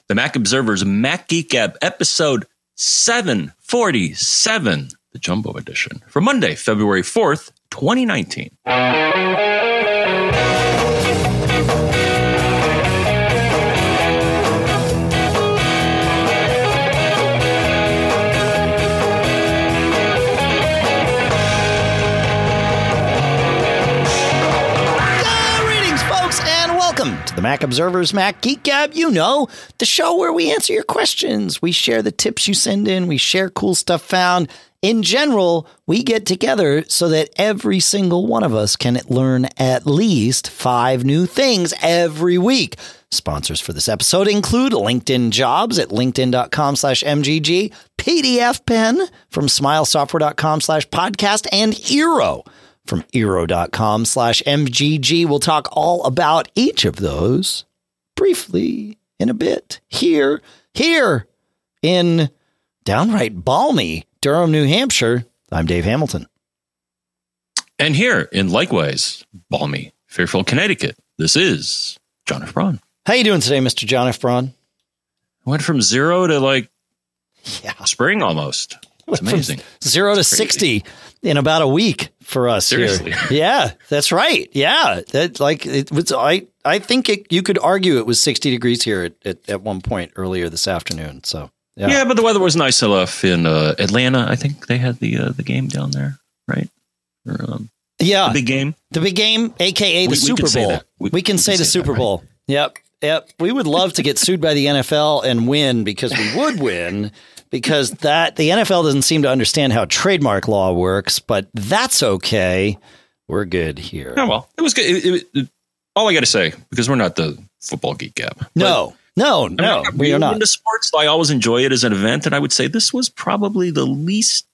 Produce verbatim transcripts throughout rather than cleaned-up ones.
the Mac Observer's Mac Geek Gab, episode seven forty-seven, the Jumbo Edition, for Monday, February fourth, twenty nineteen. To the Mac Observer's Mac Geek Gab, you know, the show where we answer your questions. We share the tips you send in. We share cool stuff found. In general, we get together so that every single one of us can learn at least five new things every week. Sponsors for this episode include LinkedIn Jobs at linkedin.com slash MGG, P D F Pen from smilesoftware.com slash podcast, and Eero from Eero.com slash MGG. We'll talk all about each of those briefly in a bit. Here, here in downright balmy Durham, New Hampshire, I'm Dave Hamilton. And here in likewise balmy Fairfield, Connecticut, this is John F. Braun. How you doing today, Mister John F. Braun? Went from zero to like yeah. spring almost. It's amazing. From zero to sixty in about a week for us. Seriously. Here. Yeah, that's right. Yeah, that like it was. I I think it, you could argue it was sixty degrees here at, at, at one point earlier this afternoon. So yeah, yeah, but the weather was nice enough in uh, Atlanta. I think they had the uh, the game down there, right? Or, um, yeah, the big game, the big game, aka the we, Super we Bowl. We, we, we can we say can the say Super that, Bowl. Right? Yep, yep. We would love to get sued by the N F L and win because we would win. Because that the N F L doesn't seem to understand how trademark law works, but that's okay. We're good here. Oh, well, it was good. It, it, it, all I got to say, because we're not the Football Geek Gab. No, no, no, I mean, we are not. Into sports, I always enjoy it as an event, and I would say this was probably the least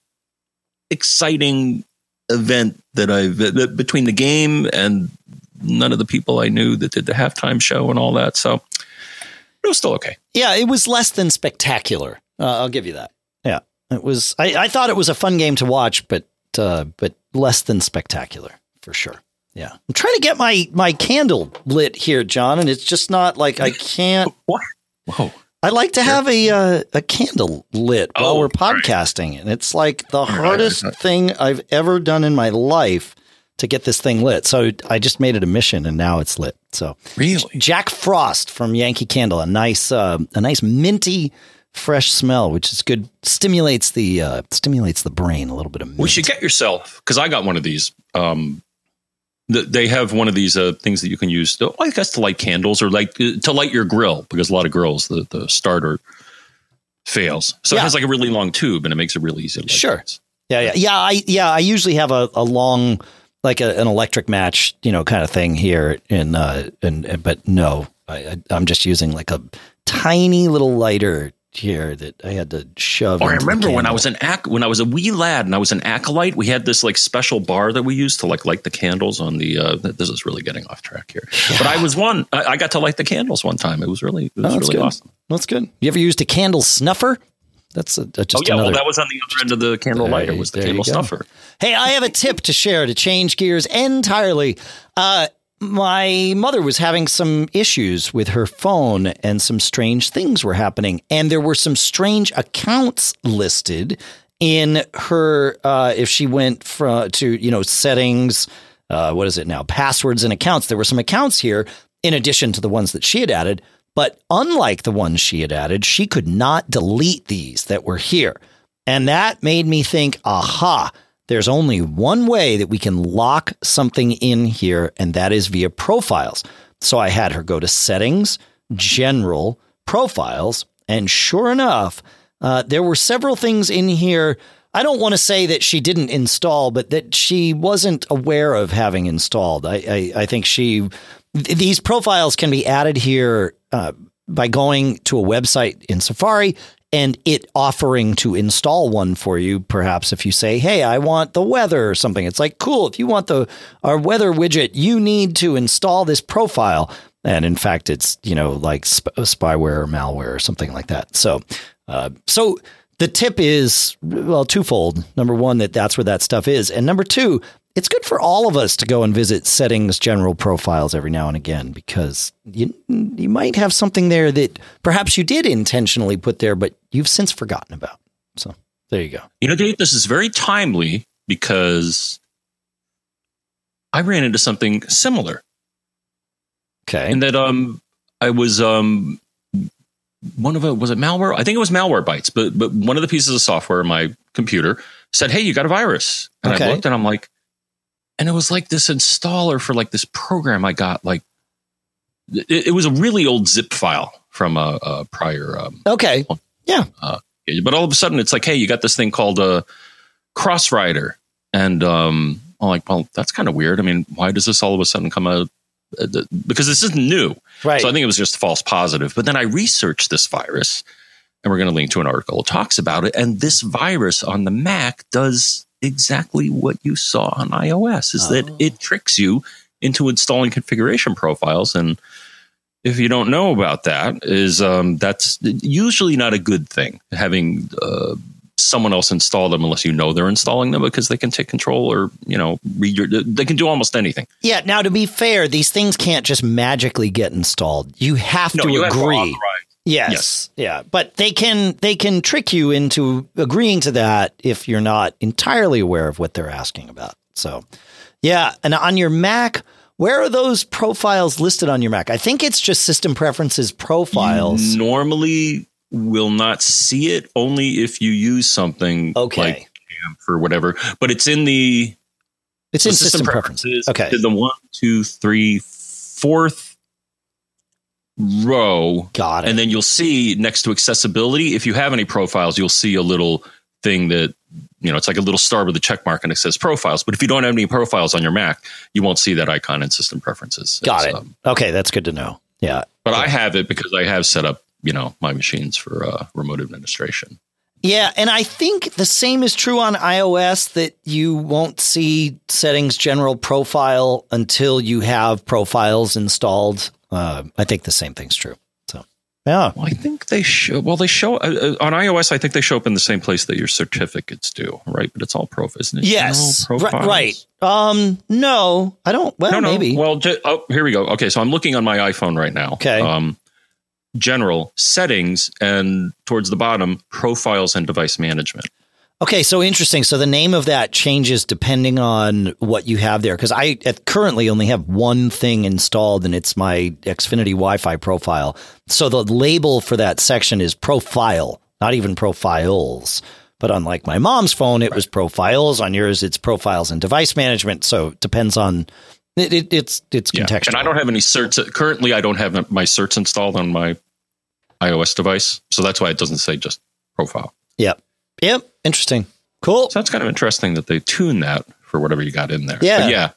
exciting event that I've that, between the game and none of the people I knew that did the halftime show and all that. So it was still okay. Yeah, it was less than spectacular. Uh, I'll give you that. Yeah, it was. I, I thought it was a fun game to watch, but uh, but less than spectacular for sure. Yeah, I'm trying to get my my candle lit here, John, and it's just not like I can't. What? Whoa! I like to have a uh, a candle lit oh, while we're podcasting, right. And it's like the hardest right. thing I've ever done in my life to get this thing lit. So I just made it a mission, and now it's lit. So really, Jack Frost from Yankee Candle, a nice uh, a nice minty. Fresh smell, which is good, stimulates the uh, stimulates the brain a little bit of mint. We should get yourself, because I got one of these. Um, th- they have one of these uh, things that you can use, to, I guess, to light candles or like uh, to light your grill, because a lot of grills, the, the starter fails. So yeah. It has like a really long tube, and it makes it really easy to light. Sure. Things. Yeah, yeah, yeah. I yeah, I usually have a, a long, like a, an electric match, you know, kind of thing here. In uh, and but no, I, I, I'm just using like a tiny little lighter here that I had to shove. Oh, I remember when I was an ac- when I was a wee lad and I was an acolyte, we had this like special bar that we used to like light the candles on the. Uh, this is really getting off track here, yeah. But I was one. I, I got to light the candles one time. It was really, it was oh, really good. awesome. That's good. You ever used a candle snuffer? That's a, a, just oh yeah, another. Well, that was on the other end of the candle there, lighter. Was the candle snuffer? Hey, I have a tip to share to change gears entirely. Uh, My mother was having some issues with her phone and some strange things were happening. And there were some strange accounts listed in her, uh, if she went from to, you know, settings, uh, what is it now? Passwords and accounts. There were some accounts here in addition to the ones that she had added. But unlike the ones she had added, she could not delete these that were here. And that made me think, aha. There's only one way that we can lock something in here, and that is via profiles. So I had her go to settings, general, profiles, and sure enough, uh, there were several things in here. I don't want to say that she didn't install, but that she wasn't aware of having installed. I, I, I think she th- these profiles can be added here uh, by going to a website in Safari and it offering to install one for you. Perhaps if you say, hey, I want the weather or something, it's like, cool. If you want the our weather widget, you need to install this profile. And in fact, it's, you know, like sp- spyware or malware or something like that. So, uh, so the tip is, well, twofold. Number one, that that's where that stuff is. And number two, it's good for all of us to go and visit settings general profiles every now and again, because you you might have something there that perhaps you did intentionally put there, but you've since forgotten about. So there you go. You know, Dave, this is very timely because I ran into something similar. Okay. And that um, I was um, one of it was it malware? I think it was Malwarebytes, but but one of the pieces of software in my computer said, "Hey, you got a virus." And Okay. I looked and I'm like, and it was like this installer for like this program I got. Like it, it was a really old zip file from a, a prior. Um, Okay. Yeah. Uh, but all of a sudden, it's like, hey, you got this thing called a Crossrider, and um, I'm like, well, that's kind of weird. I mean, why does this all of a sudden come out? Uh, because this isn't new, Right. So I think it was just a false positive. But then I researched this virus, and we're going to link to an article that talks about it. And this virus on the Mac does exactly what you saw on iOS: is Oh. that it tricks you into installing configuration profiles. And if you don't know about that, is um, that's usually not a good thing, having uh, someone else install them unless you know they're installing them, because they can take control or, you know, read your, they can do almost anything. Yeah. Now, to be fair, these things can't just magically get installed. You have No, to you have to agree. authorize. Yes. Yes. Yeah. But they can they can trick you into agreeing to that if you're not entirely aware of what they're asking about. So, yeah. And on your Mac, where are those profiles listed on your Mac? I think it's just System Preferences profiles. You normally will not see it, only if you use something Okay. like Jamf or whatever. But it's in the It's the in System, Preferences. Okay. To the one, two, three, fourth row. Got it. And then you'll see next to accessibility, if you have any profiles, you'll see a little thing that, you know, it's like a little star with a check mark and it says profiles. But if you don't have any profiles on your Mac, you won't see that icon in System Preferences. Got It's, it. um, Okay. That's good to know. Yeah. but I have it because I have set up, you know, my machines for uh, remote administration. Yeah, and I think the same is true on iOS, that you won't see settings general profile until you have profiles installed. Uh, I think the same thing's true. So, yeah. Well, I think they show. Well, they show uh, uh, on iOS. I think they show up in the same place that your certificates do, right? But it's all profile, isn't it? Yes. General Right, profiles? right. Um, no, I don't. Well, no, no. maybe. Well, ju- oh, here we go. Okay, so I'm looking on my iPhone right now. Okay. Um, general settings, and towards the bottom, profiles and device management. Okay, so interesting. So the name of that changes depending on what you have there, because I at currently only have one thing installed, and it's my Xfinity Wi-Fi profile. So the label for that section is profile, not even profiles. But unlike my mom's phone, it right. was profiles. On yours, it's profiles and device management. So it depends on it. it it's it's yeah. contextual. And I don't have any certs currently. I don't have my certs installed on my iOS device, so that's why it doesn't say just profile. Yep. Yep. Interesting. Cool. So that's kind of interesting that they tune that for whatever you got in there. Yeah. But yeah.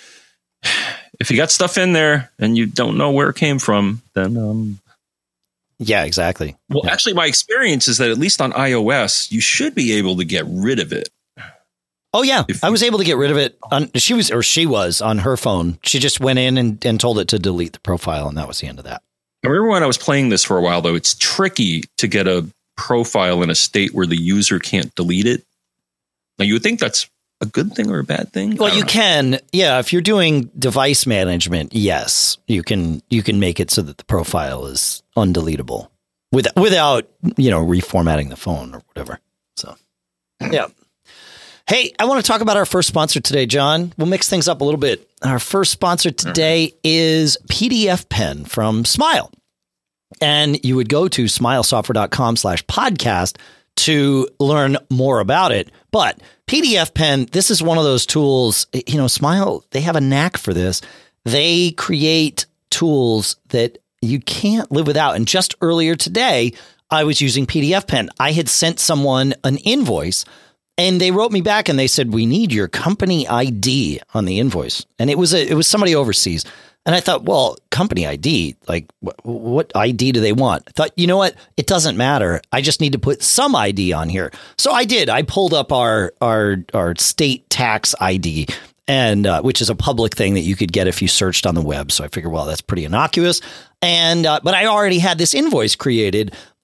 If you got stuff in there and you don't know where it came from, then um yeah, exactly. Well, yeah. actually, my experience is that at least on iOS, you should be able to get rid of it. Oh yeah, If I was able to get rid of it. On, she was, or she was on her phone. She just went in and, and told it to delete the profile, and that was the end of that. I remember when I was playing this for a while, though, it's tricky to get a profile in a state where the user can't delete it. Now, you would think that's a good thing or a bad thing? Well, you know. can, yeah. If you're doing device management, yes, you can. You can make it so that the profile is undeletable with, without, you know, reformatting the phone or whatever. So, yeah. Hey, I want to talk about our first sponsor today, John. We'll mix things up a little bit. Our first sponsor today mm-hmm. is P D F Pen from Smile. And you would go to smilesoftware.com slash podcast to learn more about it. But P D F Pen, this is one of those tools, you know, Smile, they have a knack for this. They create tools that you can't live without. And just earlier today, I was using P D F Pen. I had sent someone an invoice, and they wrote me back and they said, we need your company I D on the invoice. And it was a, it was somebody overseas. And I thought, well, company I D, like wh- what I D do they want? I thought, you know what? It doesn't matter. I just need to put some I D on here. So I did. I pulled up our our our state tax I D, and uh, which is a public thing that you could get if you searched on the web. So I figured, well, that's pretty innocuous. And uh, but I already had this invoice created.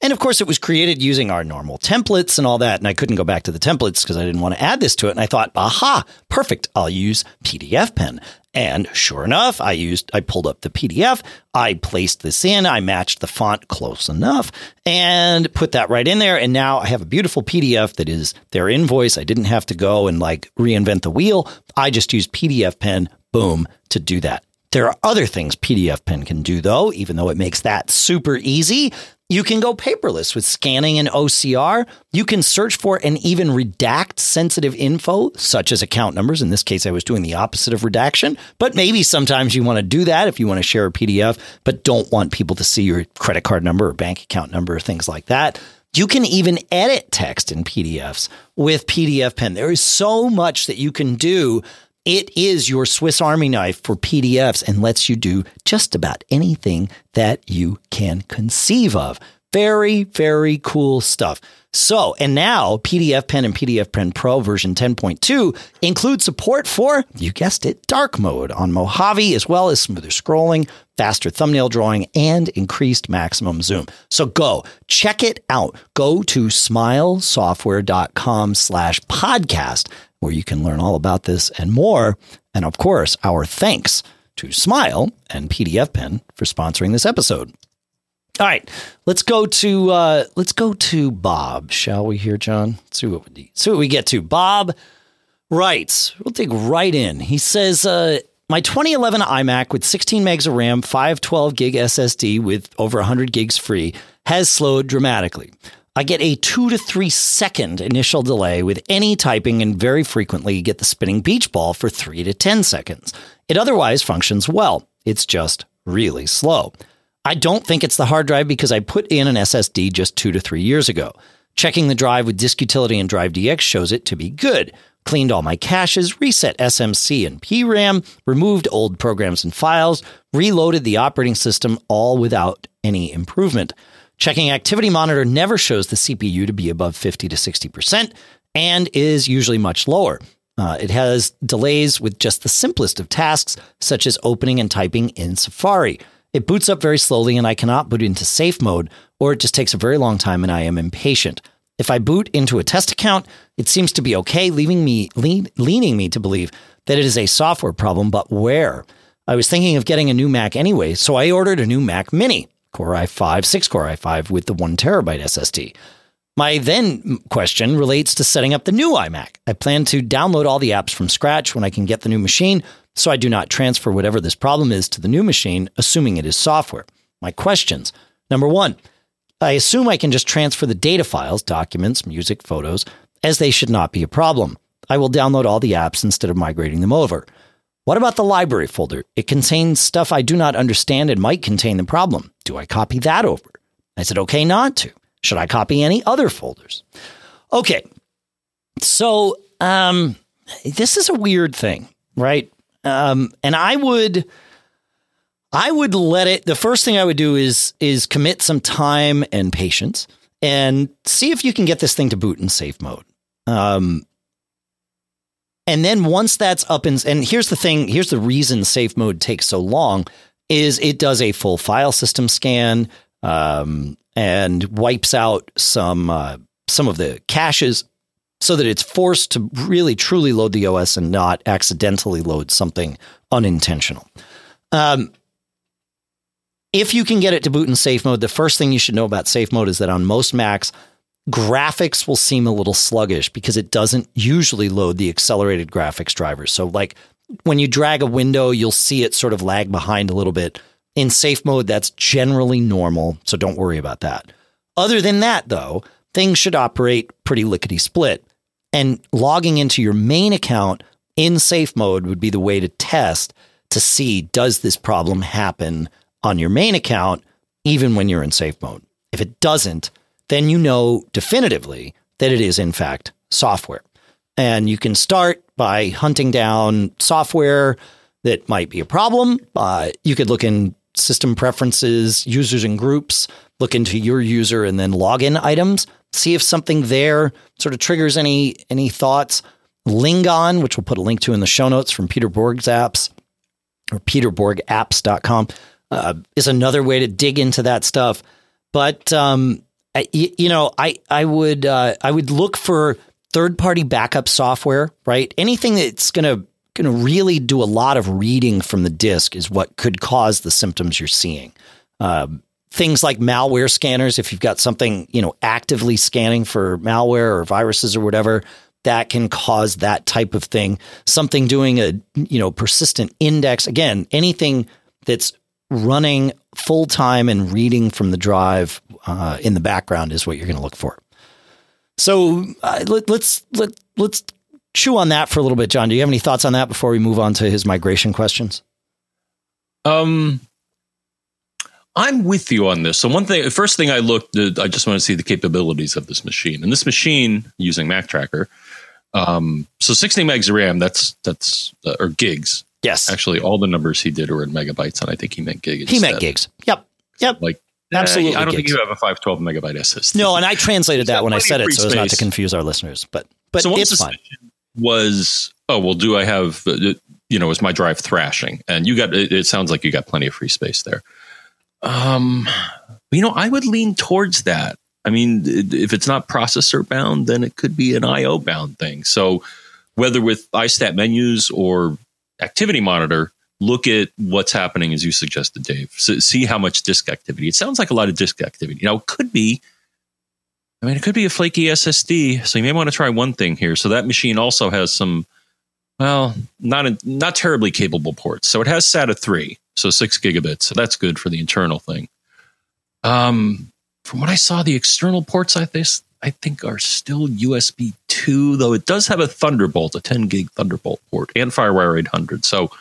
And of course, it was created using our normal templates and all that. And I couldn't go back to the templates because I didn't want to add this to it. And I thought, aha, perfect. I'll use P D F Pen. And sure enough, I used, I pulled up the P D F. I placed this in. I matched the font close enough and put that right in there. And now I have a beautiful P D F that is their invoice. I didn't have to go and like reinvent the wheel. I just used P D F Pen, boom, to do that. There are other things P D F Pen can do, though, even though it makes that super easy. You can go paperless with scanning and O C R. You can search for and even redact sensitive info, such as account numbers. In this case, I was doing the opposite of redaction, but maybe sometimes you want to do that if you want to share a P D F, but don't want people to see your credit card number or bank account number or things like that. You can even edit text in P D Fs with P D F Pen. There is so much that you can do. It is your Swiss Army knife for P D Fs and lets you do just about anything that you can conceive of. Very, very cool stuff. So, and now P D F Pen and P D F Pen Pro version ten point two include support for, you guessed it, dark mode on Mojave, as well as smoother scrolling, faster thumbnail drawing, and increased maximum zoom. So go check it out. Go to smilesoftware.com slash podcast, where you can learn all about this and more. And of course, our thanks to Smile and P D F Pen for sponsoring this episode. All right, let's go to uh, let's go to Bob, shall we? Here, John. Let's see what we see what we get to. Bob writes. We'll dig right in. He says, uh, "My twenty eleven iMac with sixteen megs of RAM, five twelve gig S S D with over one hundred gigs free has slowed dramatically. I get a two to three second initial delay with any typing and very frequently get the spinning beach ball for three to ten seconds. It otherwise functions well. It's just really slow. I don't think it's the hard drive because I put in an S S D just two to three years ago. Checking the drive with Disk Utility and Drive D X shows it to be good. Cleaned all my caches, reset S M C and P RAM, removed old programs and files, reloaded the operating system, all without any improvement. Checking Activity Monitor never shows the C P U to be above fifty to sixty percent and is usually much lower. Uh, it has delays with just the simplest of tasks, such as opening and typing in Safari. It boots up very slowly and I cannot boot into safe mode, or it just takes a very long time and I am impatient. If I boot into a test account, it seems to be okay, leaving me lean, leaning me to believe that it is a software problem, but where? I was thinking of getting a new Mac anyway, so I ordered a new Mac Mini, Core i five, six core i five with the one terabyte S S D. My then question relates to setting up the new iMac. I plan to download all the apps from scratch when I can get the new machine, so I do not transfer whatever this problem is to the new machine, assuming it is software. My questions. Number one, I assume I can just transfer the data files, documents, music, photos, as they should not be a problem. I will download all the apps instead of migrating them over. What about the library folder? It contains stuff I do not understand and might contain the problem. Do I copy that over? Is it okay not to? Should I copy any other folders? Okay, so um, this is a weird thing, right? Um, and I would, I would let it. The first thing I would do is is commit some time and patience and see if you can get this thing to boot in safe mode. Um, and then once that's up and and here's the thing. Here's the reason safe mode takes so long is it does a full file system scan um, and wipes out some uh, some of the caches, so that it's forced to really truly load the O S and not accidentally load something unintentional. Um, if you can get it to boot in safe mode, the first thing you should know about safe mode is that on most Macs, graphics will seem a little sluggish because it doesn't usually load the accelerated graphics drivers. So like when you drag a window, you'll see it sort of lag behind a little bit. In safe mode, that's generally normal, so don't worry about that. Other than that, though, things should operate pretty lickety-split. And logging into your main account in safe mode would be the way to test to see, does this problem happen on your main account, even when you're in safe mode? If it doesn't, then you know definitively that it is, in fact, software. And you can start by hunting down software that might be a problem. Uh, you could look in system preferences, users and groups, look into your user and then login items. See if something there sort of triggers any any thoughts. Lingon, which we'll put a link to in the show notes from Peter Borg's apps, or peter borg apps dot com, uh, is another way to dig into that stuff. But um, I, you know, I I would uh, I would look for third party backup software, right? Anything that's going to going to really do a lot of reading from the disk is what could cause the symptoms you're seeing. Um, things like malware scanners, if you've got something, you know, actively scanning for malware or viruses or whatever, that can cause that type of thing. Something doing a, you know, persistent index. Again, anything that's running full time and reading from the drive uh, in the background is what you're going to look for. So uh, let, let's let let's chew on that for a little bit, John. Do you have any thoughts on that before we move on to his migration questions? Um, I'm with you on this. So one thing, first thing I looked, at, I just want to see the capabilities of this machine. And this machine using Mac Tracker, um, so sixty megs of RAM. That's that's uh, or gigs. Yes, actually, all the numbers he did were in megabytes, and I think he meant gigs. He meant gigs. Yep, yep. Like absolutely. Uh, I don't gigs. think you have a five twelve megabyte S S D. No, and I translated that when I said it, so as not to confuse our listeners. But but so it's fine. Was oh well, do I have uh, you know is my drive thrashing? And you got it, it sounds like you got plenty of free space there. Um, you know, I would lean towards that. I mean, if it's not processor bound, then it could be an I O bound thing. So whether with iStat menus or activity monitor, look at what's happening as you suggested, Dave. So see how much disk activity. It sounds like a lot of disk activity. Now, it could be, I mean, it could be a flaky S S D. So you may want to try one thing here. So that machine also has some, well, not a, not terribly capable ports. So it has SATA three, so six gigabits. So that's good for the internal thing. Um, from what I saw, the external ports I think I think are still U S B two, though it does have a Thunderbolt, a ten gig Thunderbolt port, and FireWire eight hundred. So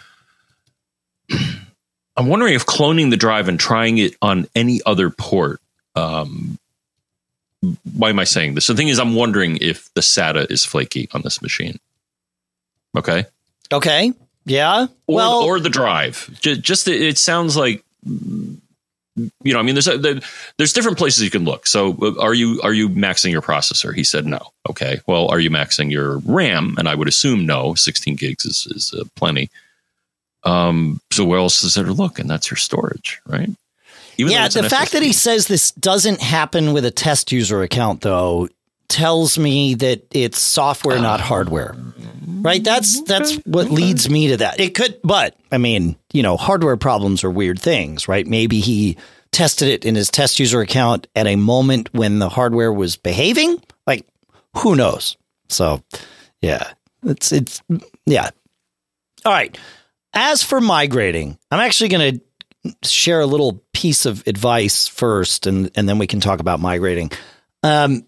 I'm wondering if cloning the drive and trying it on any other port. Um, why am I saying this? The thing is, I'm wondering if the SATA is flaky on this machine. Okay. Okay. Yeah. Or, well, or the drive. Just, just it sounds like, you know, I mean, there's a, there's different places you can look. So, are you are you maxing your processor? He said no. Okay. Well, are you maxing your RAM? And I would assume no. sixteen gigs is is uh, plenty. Um. So where else is there to look? And that's your storage, right? Even yeah. The fact that he says this doesn't happen with a test user account, though, tells me that it's software, uh, not hardware. Right. That's that's what okay. leads me to that. It could. But I mean, you know, hardware problems are weird things. Right. Maybe he tested it in his test user account at a moment when the hardware was behaving. Like, who knows? So, yeah, it's it's yeah. All right. As for migrating, I'm actually going to share a little piece of advice first, and, and then we can talk about migrating. Um,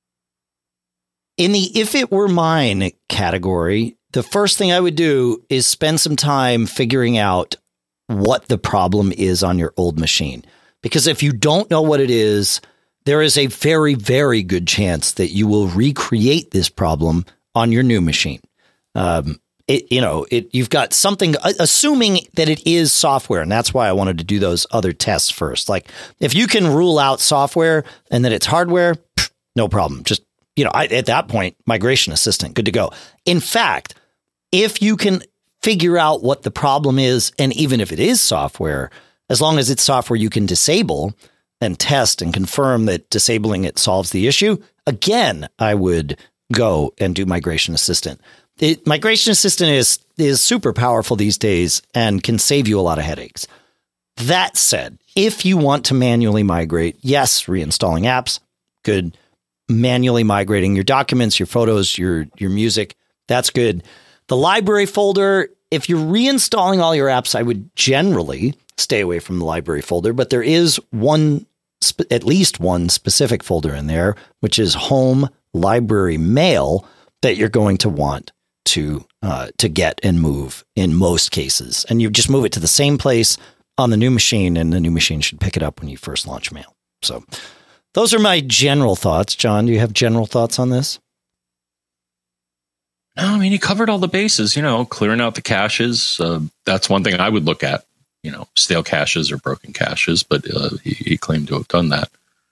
In the if it were mine category, the first thing I would do is spend some time figuring out what the problem is on your old machine. Because if you don't know what it is, there is a very, very good chance that you will recreate this problem on your new machine. Um, it, you know, it, you've got something, assuming that it is software. And that's why I wanted to do those other tests first. Like if you can rule out software and that it's hardware, pff, no problem. Just You know, I, at that point, migration assistant, good to go. In fact, if you can figure out what the problem is, and even if it is software, as long as it's software you can disable and test and confirm that disabling it solves the issue, again, I would go and do migration assistant. It, migration assistant is is super powerful these days and can save you a lot of headaches. That said, if you want to manually migrate, yes, reinstalling apps, good. Manually migrating your documents, your photos, your your music. That's good. The library folder, if you're reinstalling all your apps, I would generally stay away from the library folder, but there is one, at least one specific folder in there, which is home library mail that you're going to want to uh, to get and move in most cases. And you just move it to the same place on the new machine, and the new machine should pick it up when you first launch mail. So those are my general thoughts. John, do you have general thoughts on this? No, I mean, he covered all the bases, you know, clearing out the caches. Uh, that's one thing I would look at, you know, stale caches or broken caches, but uh, he, he claimed to have done that.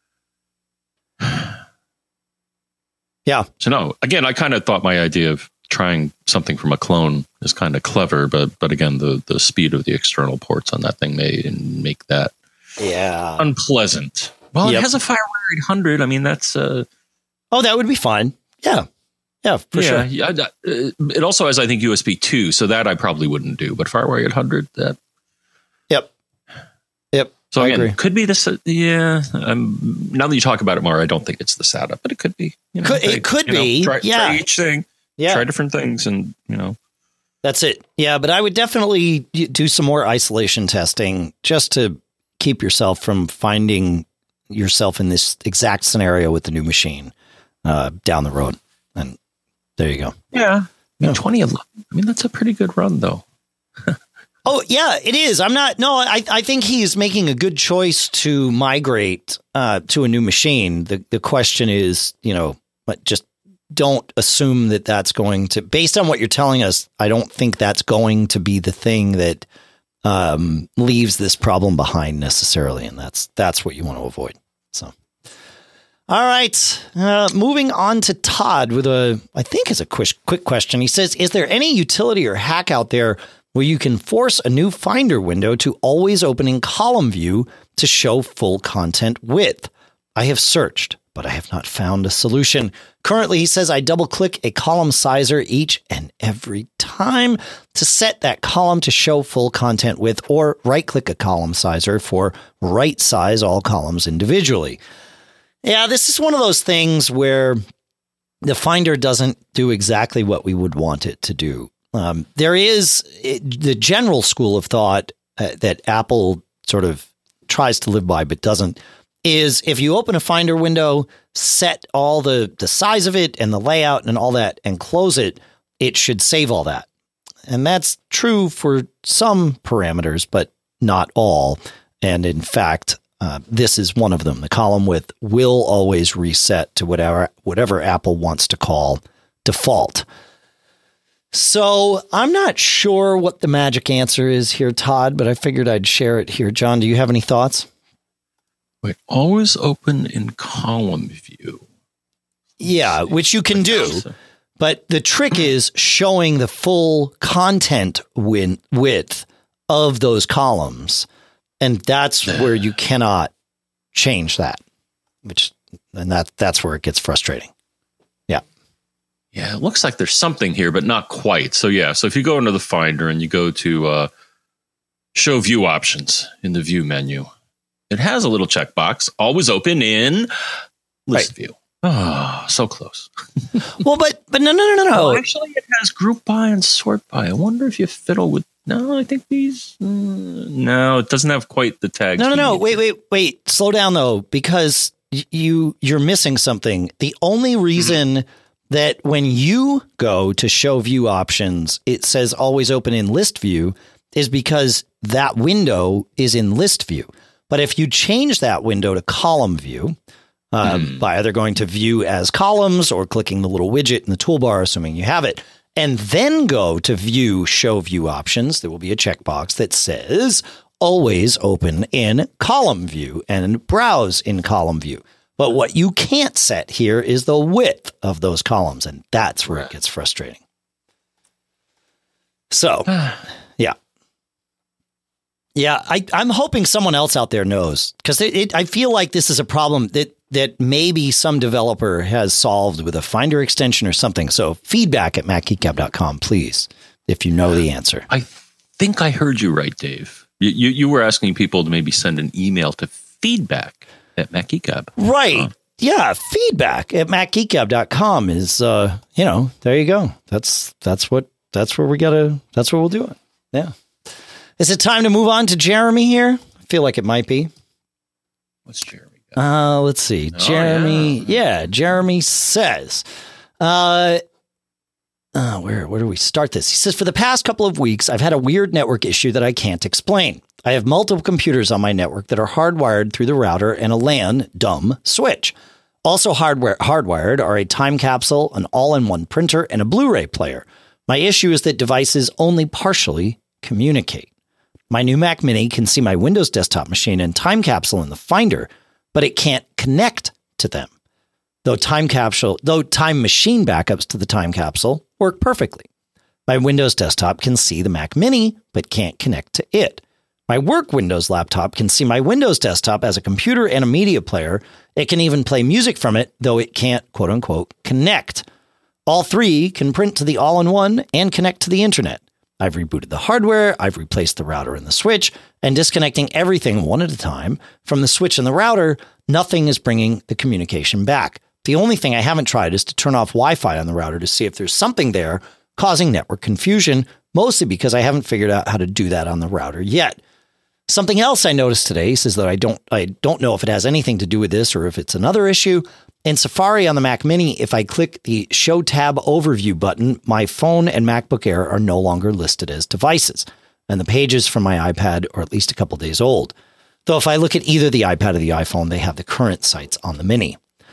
Yeah. So no, again, I kind of thought my idea of trying something from a clone is kind of clever, but but again, the, the speed of the external ports on that thing may make that yeah unpleasant. Well, Yep. it has a FireWire eight hundred. I mean, that's uh, Oh, that would be fine. Yeah. Yeah, for yeah, sure. yeah. uh, It also has, I think, U S B two, so that I probably wouldn't do. But FireWire eight hundred, that. Yep. Yep. So I again, agree. could be this. Uh, yeah. Um, now that you talk about it more, I don't think it's the SATA, but it could be. You know, Could- it they- could you know, be, Try, yeah. try each thing. Yeah. Try different things, and you know. That's it. Yeah, but I would definitely do some more isolation testing just to keep yourself from finding yourself in this exact scenario with the new machine uh, down the road. And there you go. Yeah. I mean, Yeah. twenty eleven. I mean, that's a pretty good run, though. Oh, yeah, it is. I'm not. No, I, I think he's making a good choice to migrate uh, to a new machine. The the question is, you know, but just don't assume that that's going to, based on what you're telling us, I don't think that's going to be the thing that um, leaves this problem behind necessarily. And that's that's what you want to avoid. So, all right. Uh, moving on to Todd with a, I think is a quick, quick question. He says, is there any utility or hack out there where you can force a new Finder window to always open in column view to show full content width? I have searched, but I have not found a solution. Currently, he says I double click a column sizer each and every time to set that column to show full content width, or right click a column sizer for right size all columns individually. Yeah, this is one of those things where the Finder doesn't do exactly what we would want it to do. Um, there is it, the general school of thought uh, that Apple sort of tries to live by, but doesn't, is if you open a Finder window, set all the, the size of it and the layout and all that and close it, it should save all that. And that's true for some parameters, but not all. And in fact, uh, this is one of them. The column width will always reset to whatever whatever Apple wants to call default. So I'm not sure what the magic answer is here, Todd, but I figured I'd share it here. John, do you have any thoughts? Wait, always open in column view. Yeah, which you can do. But the trick is showing the full content win- width of those columns. And that's where you cannot change that, which, and that, that's where it gets frustrating. Yeah. Yeah, it looks like there's something here, but not quite. So yeah, so if you go into the Finder and you go to uh, show view options in the view menu, it has a little checkbox, always open in list Right. view. Oh, so close. Well, but, but no, no, no, no, Oh, no. actually, it has group by and sort by. I wonder if you fiddle with. No, I think these. Mm, no, it doesn't have quite the tags. No, no, you no. need. Wait, wait, wait. Slow down though, because y- you you're missing something. The only reason that when you go to show view options, it says always open in list view is because that window is in list view. But if you change that window to column view, uh, Mm. by either going to view as columns or clicking the little widget in the toolbar, assuming you have it, and then go to view show view options, there will be a checkbox that says always open in column view and browse in column view. But what you can't set here is the width of those columns, and that's where it gets frustrating. So, yeah. Yeah, I, I'm hoping someone else out there knows, because it, it, I feel like this is a problem that, that maybe some developer has solved with a Finder extension or something. So feedback at mac geek gab dot com, please, if you know the answer. I think I heard you right, Dave. You, you, you were asking people to maybe send an email to feedback at Mac Geek Gab. Right. Huh. Yeah, feedback at mac geek gab dot com is, uh, you know, there you go. That's that's what that's where we gotta. That's where we'll do it. Yeah. Is it time to move on to Jeremy here? I feel like it might be. What's Jeremy got? Uh, let's see. Oh, Jeremy. Yeah. Jeremy says, uh, uh, where, where do we start this? He says, for the past couple of weeks, I've had a weird network issue that I can't explain. I have multiple computers on my network that are hardwired through the router and a LAN dumb switch. Also hardware, hardwired are a time capsule, an all-in-one printer, and a Blu-ray player. My issue is that devices only partially communicate. My new Mac Mini can see my Windows desktop machine and time capsule in the Finder, but it can't connect to them. Though time capsule, though time machine backups to the time capsule work perfectly. My Windows desktop can see the Mac Mini, but can't connect to it. My work Windows laptop can see my Windows desktop as a computer and a media player. It can even play music from it, though it can't, quote unquote, connect. All three can print to the all-in-one and connect to the internet. I've rebooted the hardware, I've replaced the router and the switch, and disconnecting everything one at a time from the switch and the router, nothing is bringing the communication back. The only thing I haven't tried is to turn off Wi-Fi on the router to see if there's something there causing network confusion, mostly because I haven't figured out how to do that on the router yet. Something else I noticed today says that I don't I don't know if it has anything to do with this or if it's another issue. In Safari on the Mac Mini, if I click the Show Tab Overview button, my phone and MacBook Air are no longer listed as devices, and the pages from my iPad are at least a couple days old. Though if I look at either the iPad or the iPhone, they have the current sites on the Mini.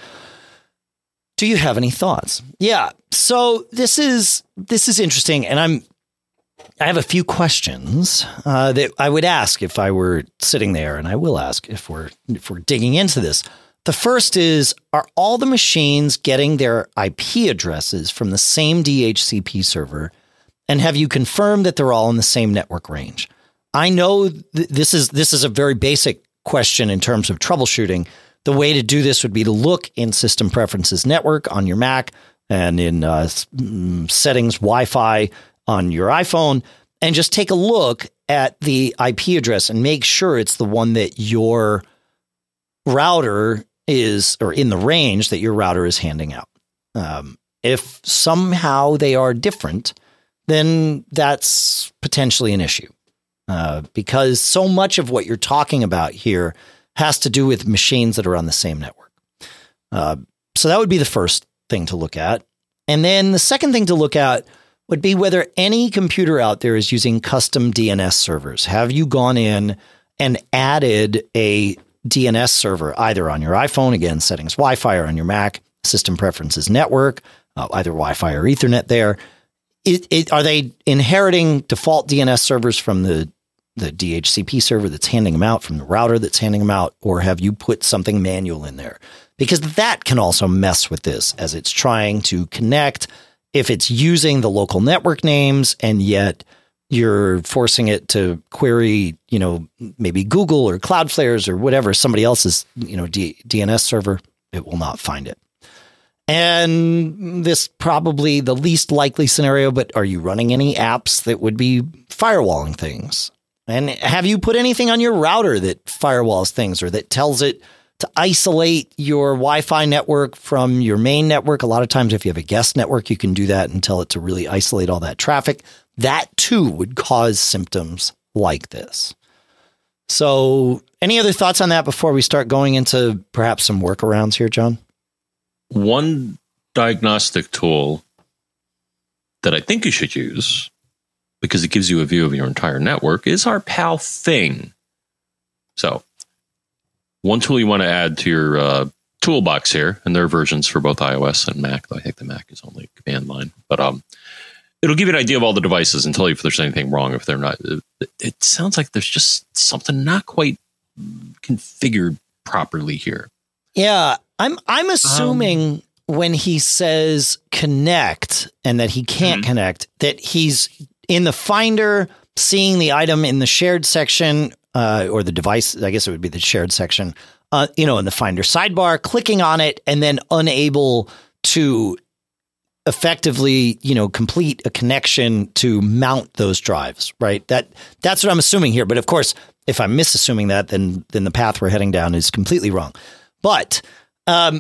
Do you have any thoughts? Yeah, so this is this is interesting, and I'm I have a few questions uh, that I would ask if I were sitting there, and I will ask if we're if we're digging into this. The first is, are all the machines getting their I P addresses from the same D H C P server? And have you confirmed that they're all in the same network range? I know th- this is this is a very basic question in terms of troubleshooting. The way to do this would be to look in System Preferences Network on your Mac and in uh, Settings Wi-Fi on your iPhone, and just take a look at the I P address and make sure it's the one that your router is, or in the range that your router is handing out. Um, if somehow they are different, then that's potentially an issue. Uh, because so much of what you're talking about here has to do with machines that are on the same network. Uh, so that would be the first thing to look at. And then the second thing to look at would be whether any computer out there is using custom D N S servers. Have you gone in and added a D N S server either on your iPhone, again, Settings Wi-Fi, or on your Mac, System Preferences Network, uh, either Wi-Fi or Ethernet there? It, it, are they inheriting default D N S servers from the, the D H C P server that's handing them out, from the router that's handing them out, or have you put something manual in there? Because that can also mess with this as it's trying to connect. If it's using the local network names and yet you're forcing it to query, you know, maybe Google or Cloudflare's or whatever, somebody else's, you know, D- DNS server, it will not find it. And this probably the least likely scenario, but are you running any apps that would be firewalling things? And have you put anything on your router that firewalls things or that tells it to isolate your Wi-Fi network from your main network? A lot of times if you have a guest network, you can do that and tell it to really isolate all that traffic. That too would cause symptoms like this. So any other thoughts on that before we start going into perhaps some workarounds here, John? One diagnostic tool that I think you should use, because it gives you a view of your entire network, is our pal Thing. So one tool you want to add to your uh, toolbox here, and there are versions for both iOS and Mac, though I think the Mac is only command line, but um, it'll give you an idea of all the devices and tell you if there's anything wrong, if they're not. It, it sounds like there's just something not quite configured properly here. Yeah, I'm I'm assuming um, when he says connect and that he can't mm-hmm. connect, that he's in the Finder seeing the item in the shared section, uh, or the device, I guess it would be the shared section, uh, you know, in the Finder sidebar, clicking on it and then unable to effectively, you know, complete a connection to mount those drives, right? That that's what I'm assuming here. But of course, if I'm misassuming that, then then the path we're heading down is completely wrong. But um,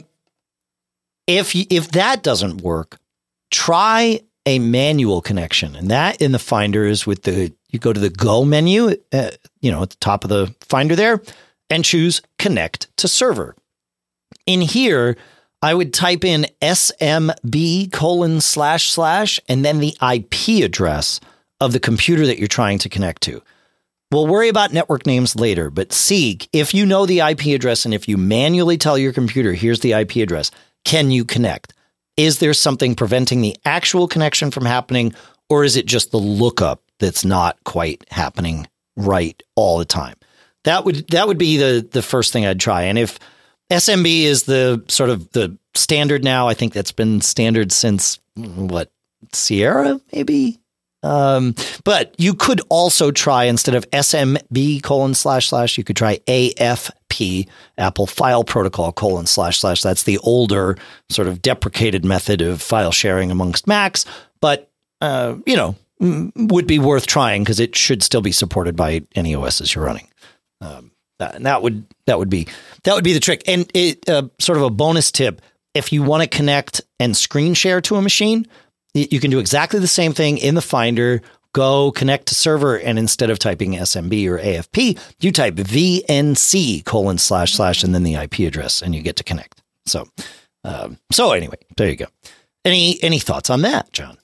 if if that doesn't work, try a manual connection, and that in the Finder is with the you go to the Go menu, uh, you know, at the top of the Finder there, and choose Connect to Server. In here, I would type in S M B colon slash slash and then the I P address of the computer that you're trying to connect to. We'll worry about network names later, but seek, if you know the I P address and if you manually tell your computer, here's the I P address, can you connect? Is there something preventing the actual connection from happening, or is it just the lookup that's not quite happening right all the time? That would that would be the the first thing I'd try. And if S M B is the sort of the standard now, I think that's been standard since what, Sierra maybe? Um, but you could also try, instead of S M B colon slash slash, you could try A F P, Apple File Protocol colon slash slash. That's the older sort of deprecated method of file sharing amongst Macs, but, uh, you know, would be worth trying because it should still be supported by any O S you're running. Um, that, and that would, that would be, that would be the trick. And it, uh, sort of a bonus tip, if you want to connect and screen share to a machine, you can do exactly the same thing in the Finder. Go connect to server, and instead of typing S M B or A F P, you type V N C colon slash slash and then the I P address, and you get to connect. So, um, so anyway, there you go. Any any thoughts on that, John?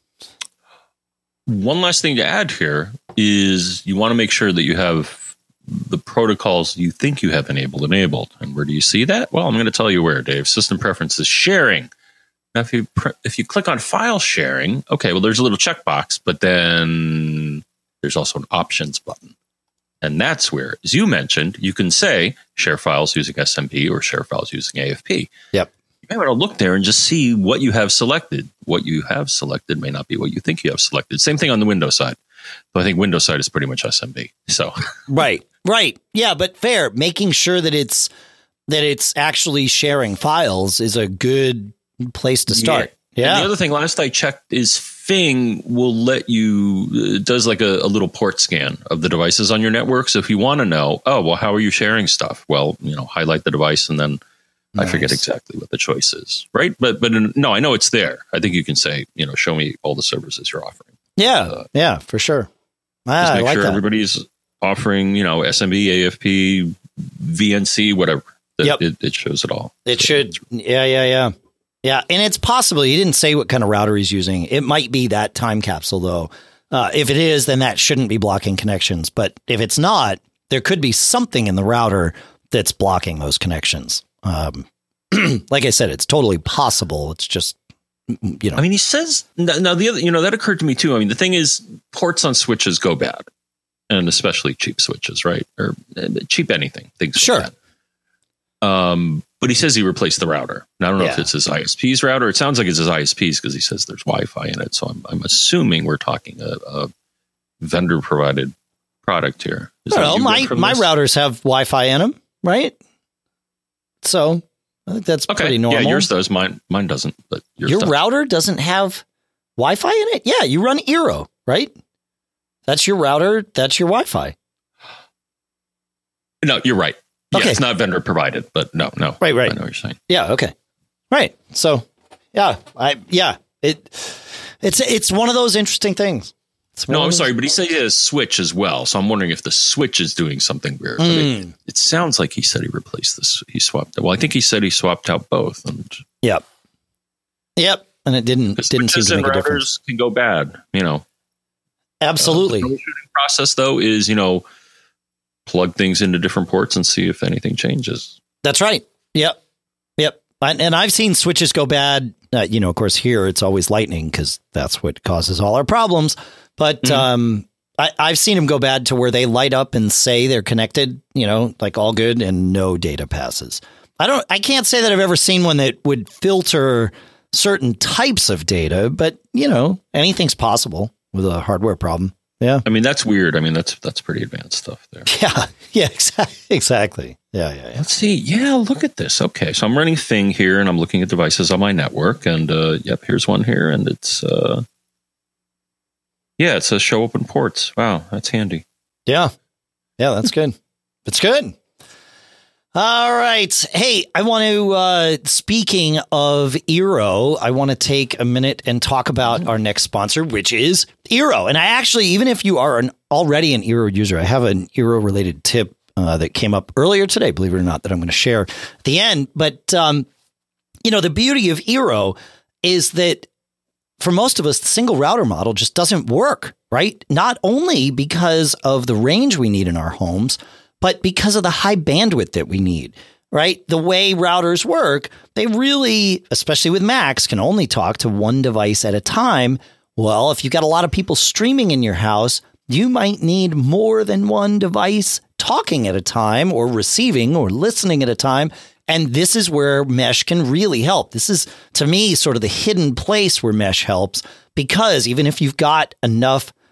One last thing to add here is you want to make sure that you have the protocols you think you have enabled enabled. And where do you see that? Well, I'm going to tell you where, Dave. System preferences, sharing. Now, if you if you click on file sharing, okay, well, there's a little checkbox, but then there's also an options button. And that's where, as you mentioned, you can say share files using S M B or share files using A F P. Yep. You may want to look there and just see what you have selected. What you have selected may not be what you think you have selected. Same thing on the Windows side. But I think Windows side is pretty much S M B. So right, right. Yeah, but fair. Making sure that it's that it's actually sharing files is a good place to start. Yeah. yeah. And the other thing, last I checked, is Fing will let you, it does like a, a little port scan of the devices on your network. So if you want to know, oh, well, how are you sharing stuff? Well, you know, highlight the device and then nice. I forget exactly what the choice is. Right. But, but in, no, I know it's there. I think you can say, you know, show me all the services you're offering. Yeah. Uh, yeah, for sure. Ah, just make I like sure that. everybody's offering, you know, S M B, A F P, V N C, whatever. Yep. It, it shows it all. It so should. Yeah, yeah, yeah. Yeah, and it's possible. He didn't say what kind of router he's using. It might be that time capsule, though. Uh, if it is, then that shouldn't be blocking connections. But if it's not, there could be something in the router that's blocking those connections. Um, like I said, it's totally possible. It's just, you know. I mean, he says, now the other, you know, that occurred to me too. I mean, the thing is, ports on switches go bad, and especially cheap switches, right? Or uh, cheap anything. Things sure. Like that. Um, but he says he replaced the router. Now, I don't know yeah. if it's his I S P's router. It sounds like it's his I S P's because he says there's Wi-Fi in it. So I'm, I'm assuming we're talking a, a vendor provided product here. Is well, my my this? routers have Wi-Fi in them, right? So I think that's okay. pretty normal. Yeah, yours does. Mine mine doesn't. But yours your does. router doesn't have Wi-Fi in it. Yeah, you run Eero, right? That's your router. That's your Wi-Fi. No, you're right. Yeah, okay. It's not vendor provided, but no, no. Right, right. I know what you're saying. Yeah, okay. Right. So, yeah, I yeah, it it's it's one of those interesting things. No, I'm sorry, but he said he has Switch as well. So I'm wondering if the Switch is doing something weird. But mm. it, it sounds like he said he replaced this. He swapped it. Well, I think he said he swapped out both. And yep. Yep. And it didn't didn't seem to make a difference. Can go bad, you know. Absolutely. Uh, the troubleshooting process, though, is, you know, plug things into different ports and see if anything changes. That's right. Yep. Yep. And I've seen switches go bad. Uh, you know, of course, here it's always lightning because that's what causes all our problems. But mm-hmm. um, I, I've seen them go bad to where they light up and say they're connected, you know, like all good, and no data passes. I don't I can't say that I've ever seen one that would filter certain types of data, but, you know, anything's possible with a hardware problem. Yeah. I mean, that's weird. I mean, that's that's pretty advanced stuff there. Yeah. Yeah, exactly. Exactly. Yeah, yeah, yeah. Let's see. Yeah, look at this. Okay. So I'm running Thing here and I'm looking at devices on my network. And uh, yep, here's one here. And it's, uh, yeah, it says show open ports. Wow, that's handy. Yeah. Yeah, that's good. It's good. All right. Hey, I want to, uh, speaking of Eero, I want to take a minute and talk about our next sponsor, which is Eero. And I actually, even if you are an, already an Eero user, I have an Eero related tip uh, that came up earlier today, believe it or not, that I'm going to share at the end. But, um, you know, the beauty of Eero is that for most of us, the single router model just doesn't work, right? Not only because of the range we need in our homes, but because of the high bandwidth that we need, right? The way routers work, they really, especially with Macs, can only talk to one device at a time. Well, if you've got a lot of people streaming in your house, you might need more than one device talking at a time or receiving or listening at a time. And this is where Mesh can really help. This is, to me, sort of the hidden place where Mesh helps, because even if you've got enough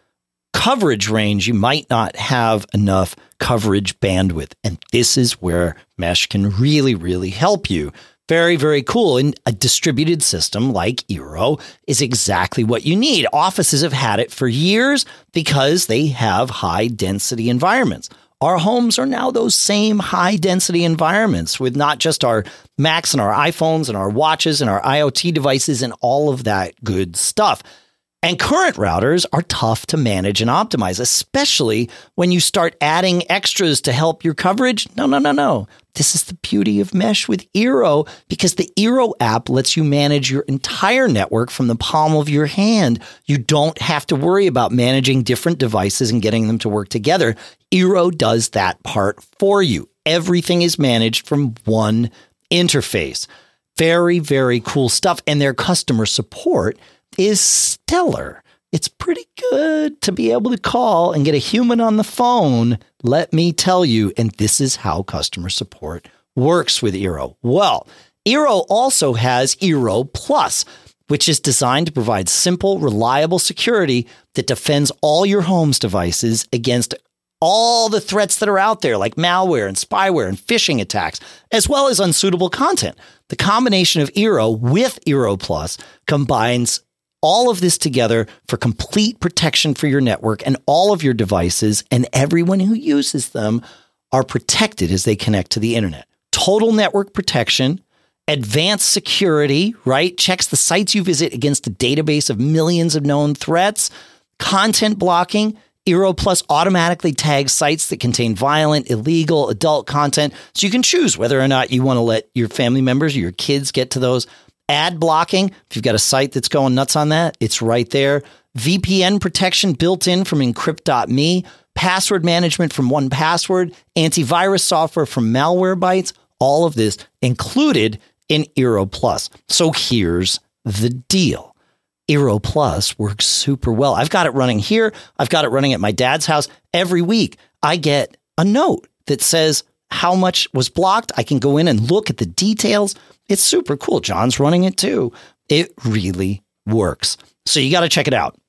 coverage range, you might not have enough coverage bandwidth. And this is where Mesh can really, really help you. Very, very cool. And a distributed system like Eero is exactly what you need. Offices have had it for years because they have high density environments. Our homes are now those same high density environments with not just our Macs and our iPhones and our watches and our IoT devices and all of that good stuff. And current routers are tough to manage and optimize, especially when you start adding extras to help your coverage. No, no, no, no. This is the beauty of Mesh with Eero, because the Eero app lets you manage your entire network from the palm of your hand. You don't have to worry about managing different devices and getting them to work together. Eero does that part for you. Everything is managed from one interface. Very, very cool stuff. And their customer support is stellar. It's pretty good to be able to call and get a human on the phone. Let me tell you, and this is how customer support works with Eero. Well, Eero also has Eero Plus, which is designed to provide simple, reliable security that defends all your home's devices against all the threats that are out there, like malware and spyware and phishing attacks, as well as unsuitable content. The combination of Eero with Eero Plus combines all of this together for complete protection for your network and all of your devices, and everyone who uses them are protected as they connect to the internet. Total network protection, advanced security, right? Checks the sites you visit against a database of millions of known threats, content blocking. Eero Plus automatically tags sites that contain violent, illegal, adult content, so you can choose whether or not you want to let your family members or your kids get to those. Ad blocking, if you've got a site that's going nuts on that, it's right there. V P N protection built in from Encrypt dot me, password management from one password, antivirus software from Malwarebytes, all of this included in Eero Plus. So here's the deal. Eero Plus works super well. I've got it running here. I've got it running at my dad's house. Every week, I get a note that says how much was blocked. I can go in and look at the details. It's super cool. John's running it too. It really works. So you got to check it out.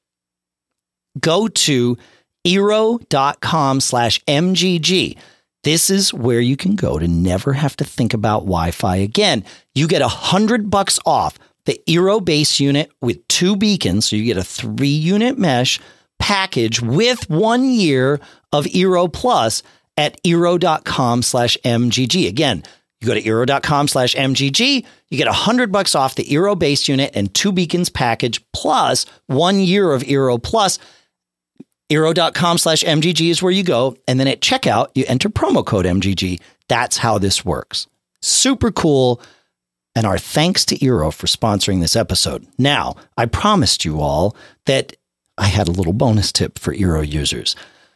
Go to Eero.com slash MGG. This is where you can go to never have to think about Wi-Fi again. You get a hundred bucks off the Eero base unit with two beacons. So you get a three unit mesh package with one year of Eero Plus at Eero.com slash MGG. Again, you go to Eero.com slash MGG, you get a hundred bucks off the Eero base unit and two beacons package plus one year of Eero Plus. Eero.com slash MGG is where you go. And then at checkout, you enter promo code M G G. That's how this works. Super cool. And our thanks to Eero for sponsoring this episode. Now, I promised you all that I had a little bonus tip for Eero users.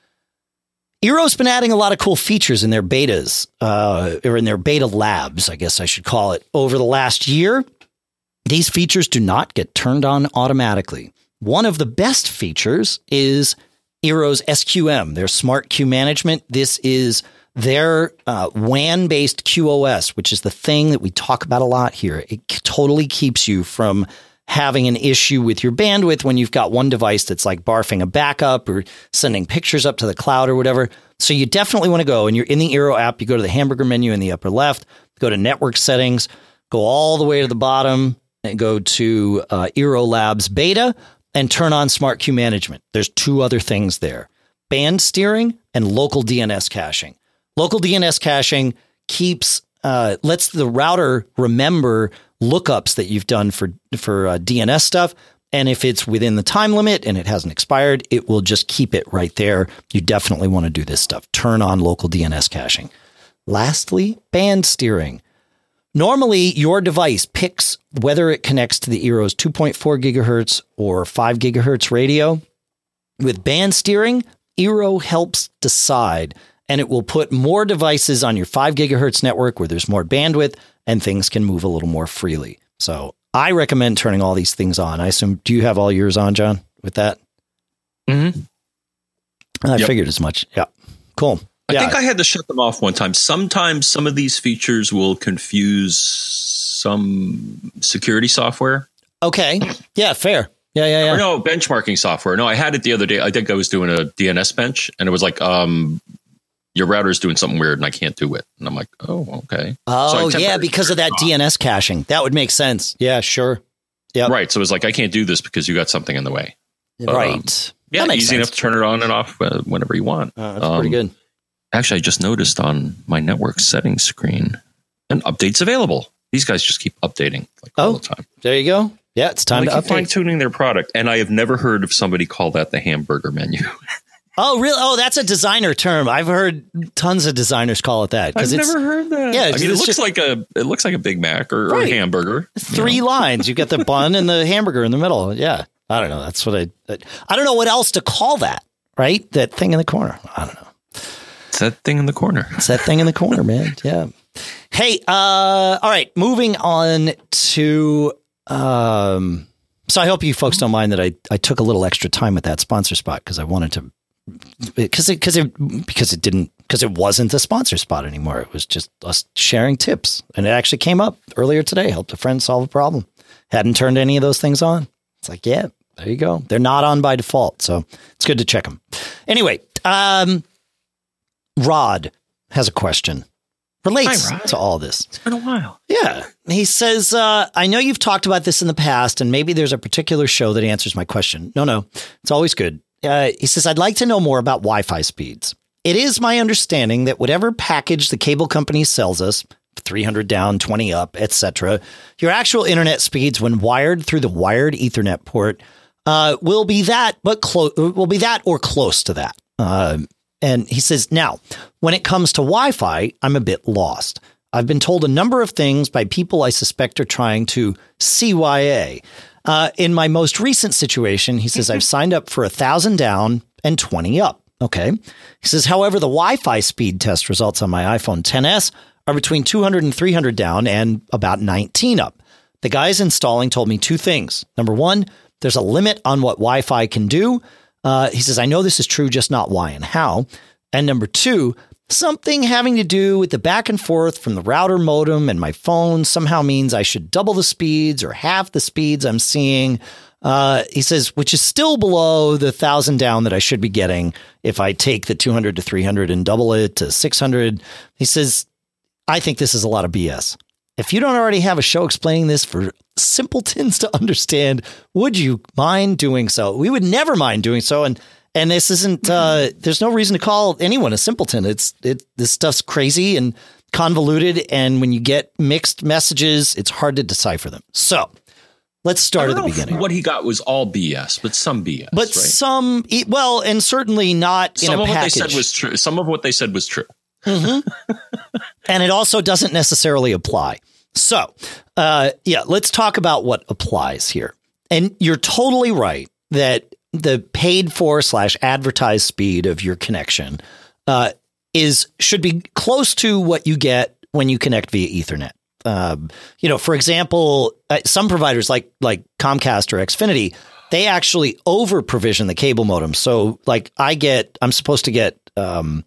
Eero's been adding a lot of cool features in their betas, uh, or in their beta labs, I guess I should call it, over the last year. These features do not get turned on automatically. One of the best features is Eero's S Q M, their smart queue management. This is their uh, W A N-based Q O S, which is the thing that we talk about a lot here. It totally keeps you from having an issue with your bandwidth when you've got one device that's like barfing a backup or sending pictures up to the cloud or whatever. So you definitely want to go, and you're in the Eero app, you go to the hamburger menu in the upper left, go to network settings, go all the way to the bottom and go to uh, Eero Labs beta and turn on smart queue management. There's two other things there: band steering and local D N S caching. Local D N S caching keeps uh, lets the router remember lookups that you've done for for uh, D N S stuff. And if it's within the time limit and it hasn't expired, it will just keep it right there. You definitely want to do this stuff. Turn on local D N S caching. Lastly, band steering. Normally, your device picks whether it connects to the Eero's two point four gigahertz or five gigahertz radio. With band steering, Eero helps decide, and it will put more devices on your five gigahertz network where there's more bandwidth and things can move a little more freely. So I recommend turning all these things on. I assume, do you have all yours on, John, with that? Mm-hmm. I yep. figured as much. Yeah. Cool. I yeah. think I had to shut them off one time. Sometimes some of these features will confuse some security software. Okay. Yeah, fair. Yeah, yeah, yeah. Or no, benchmarking software. No, I had it the other day. I think I was doing a D N S bench, and it was like, um, your router's doing something weird, and I can't do it. And I'm like, oh, okay. Oh, so yeah, because of that D N S caching. That would make sense. Yeah, sure. Yeah. Right. So it was like, I can't do this because you got something in the way. Right. Um, yeah, easy sense. enough to turn it on and off uh, whenever you want. Uh, that's um, pretty good. Actually, I just noticed on my network settings screen, an update's available. These guys just keep updating like oh, all the time. There you go. Yeah, it's time well, to update. Fine tuning their product, and I have never heard of somebody call that the hamburger menu. Oh, really? Oh, that's a designer term. I've heard tons of designers call it that. I've it's, never heard that. Yeah, I mean, it looks just, like a it looks like a Big Mac or, right. or a hamburger. Three you know? lines. You get the bun and the hamburger in the middle. Yeah, I don't know. That's what I. I don't know what else to call that. Right, that thing in the corner. I don't know. It's that thing in the corner. It's that thing in the corner, man. Yeah. Hey. Uh. All right. Moving on to. Um. So I hope you folks don't mind that I, I took a little extra time with that sponsor spot because I wanted to, because it, because it, because it didn't, because it wasn't a sponsor spot anymore. It was just us sharing tips. And it actually came up earlier today, helped a friend solve a problem. Hadn't turned any of those things on. It's like, yeah, there you go. They're not on by default. So it's good to check them. Anyway, um, Rod has a question. Relates Hi, to all this. It's been a while. Yeah. He says, uh, I know you've talked about this in the past, and maybe there's a particular show that answers my question. No, no. It's always good. Uh, he says, I'd like to know more about Wi-Fi speeds. It is my understanding that whatever package the cable company sells us, three hundred down, twenty up, et cetera, your actual internet speeds when wired through the wired Ethernet port uh, will be that, but close will be that or close to that. Uh, And he says, now, when it comes to Wi-Fi, I'm a bit lost. I've been told a number of things by people I suspect are trying to C Y A. Uh, in my most recent situation, he says, I've signed up for one thousand down and twenty up. Okay. He says, however, the Wi-Fi speed test results on my iPhone X S are between two hundred and three hundred down and about nineteen up. The guys installing told me two things. Number one, there's a limit on what Wi-Fi can do. Uh, he says, I know this is true, just not why and how. And number two, something having to do with the back and forth from the router modem and my phone somehow means I should double the speeds or half the speeds I'm seeing. Uh, he says, which is still below the thousand down that I should be getting if I take the two hundred to three hundred and double it to six hundred. He says, I think this is a lot of B S. If you don't already have a show explaining this for simpletons to understand, would you mind doing so? We would never mind doing so. And and this isn't, uh, there's no reason to call anyone a simpleton. It's, it, this stuff's crazy and convoluted. And when you get mixed messages, it's hard to decipher them. So let's start at the beginning. What he got was all B S, but some B S, but right? some, well, and certainly not some in a of package. What they said was true. Some of what they said was true. Mm-hmm. And it also doesn't necessarily apply. So, uh, yeah, let's talk about what applies here. And you're totally right that the paid for slash advertised speed of your connection uh, is should be close to what you get when you connect via Ethernet. Um, you know, for example, uh, some providers like like Comcast or Xfinity, they actually over provision the cable modem. So, like, I get, I'm supposed to get. Um,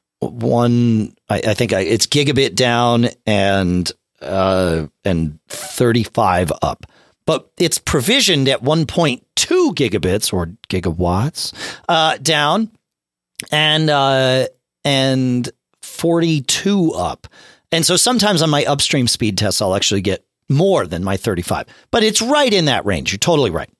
One, I, I think I, it's gigabit down and uh, and thirty-five up, but it's provisioned at one point two gigabits or gigawatts uh, down and uh, and forty-two up. And so sometimes on my upstream speed tests, I'll actually get more than my thirty-five, but it's right in that range. You're totally right.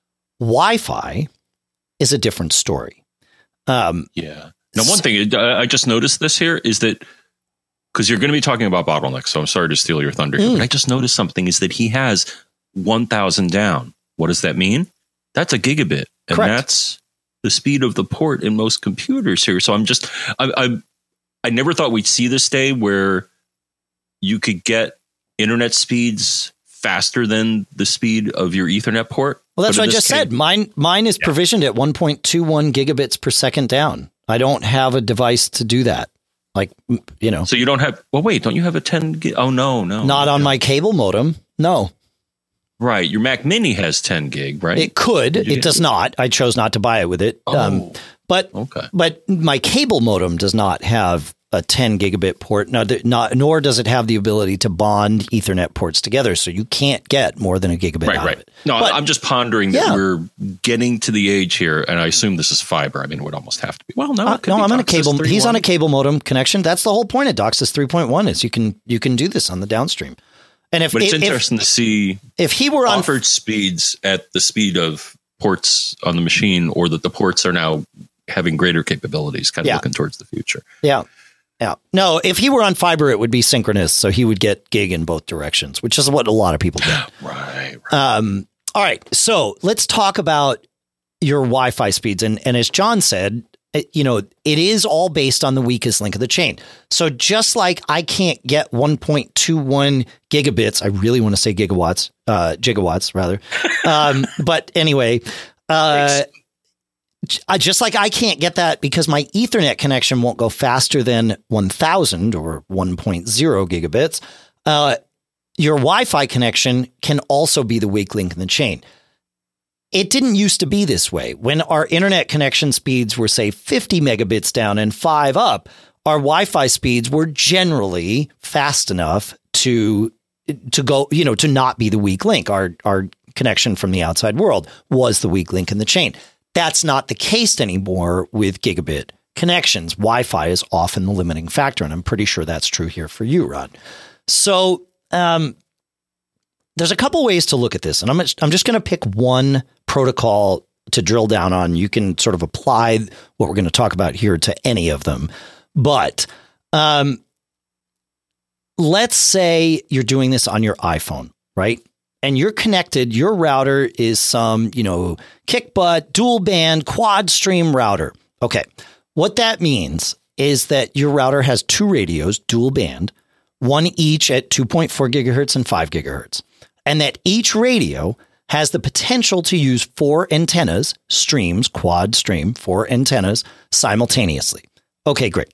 Wi-Fi is a different story. Um, yeah. Now, one thing I just noticed this here is that because you're going to be talking about bottlenecks, so I'm sorry to steal your thunder. Mm. But I just noticed something is that he has one thousand down. What does that mean? That's a gigabit. And Correct. That's the speed of the port in most computers here. So I'm just I, I I never thought we'd see this day where you could get internet speeds faster than the speed of your Ethernet port. Well, that's what I just case, said. Mine mine is yeah. provisioned at one point two one gigabits per second down. I don't have a device to do that. Like, you know. So you don't have, well, wait, don't you have a ten gig? Oh, no, no. Not on no. my cable modem. No. Right. Your Mac Mini has ten gig, right? It could. It does not. I chose not to buy it with it. Oh. Um, But okay. but my cable modem does not have a ten gigabit port, no, not, nor does it have the ability to bond Ethernet ports together. So you can't get more than a gigabit right, out right. of it. No, but, I'm just pondering that yeah. we're getting to the age here, and I assume this is fiber. I mean, it would almost have to be. Well, no, uh, it could no, be I'm on a DOCSIS cable. three point one. He's on a cable modem connection. That's the whole point of DOCSIS three point one is you can you can do this on the downstream. And if but it's if, interesting to see if he were on offered speeds at the speed of ports on the machine, or that the ports are now having greater capabilities, kind of yeah. looking towards the future. Yeah. Yeah. No, if he were on fiber, it would be synchronous. So he would get gig in both directions, which is what a lot of people get. right. right. Um, all right. So let's talk about your Wi-Fi speeds. And, and as John said, it, you know, it is all based on the weakest link of the chain. So just like I can't get one point two one gigabits, I really want to say gigawatts, uh, gigawatts rather. Um, but anyway, uh, I, just like I can't get that because my Ethernet connection won't go faster than one thousand or one point zero gigabits. Uh, your Wi-Fi connection can also be the weak link in the chain. It didn't used to be this way. When our internet connection speeds were, say, fifty megabits down and five up, our Wi-Fi speeds were generally fast enough to to go, you know, to not be the weak link. Our our connection from the outside world was the weak link in the chain. That's not the case anymore with gigabit connections. Wi-Fi is often the limiting factor, and I'm pretty sure that's true here for you, Rod. So um, there's a couple ways to look at this, and I'm I'm just going to pick one protocol to drill down on. You can sort of apply what we're going to talk about here to any of them. But um, let's say you're doing this on your iPhone, right? And you're connected, your router is some, you know, kick butt, dual band, quad stream router. Okay. What that means is that your router has two radios, dual band, one each at two point four gigahertz and five gigahertz. And that each radio has the potential to use four antennas, streams, quad stream, four antennas simultaneously. Okay, great.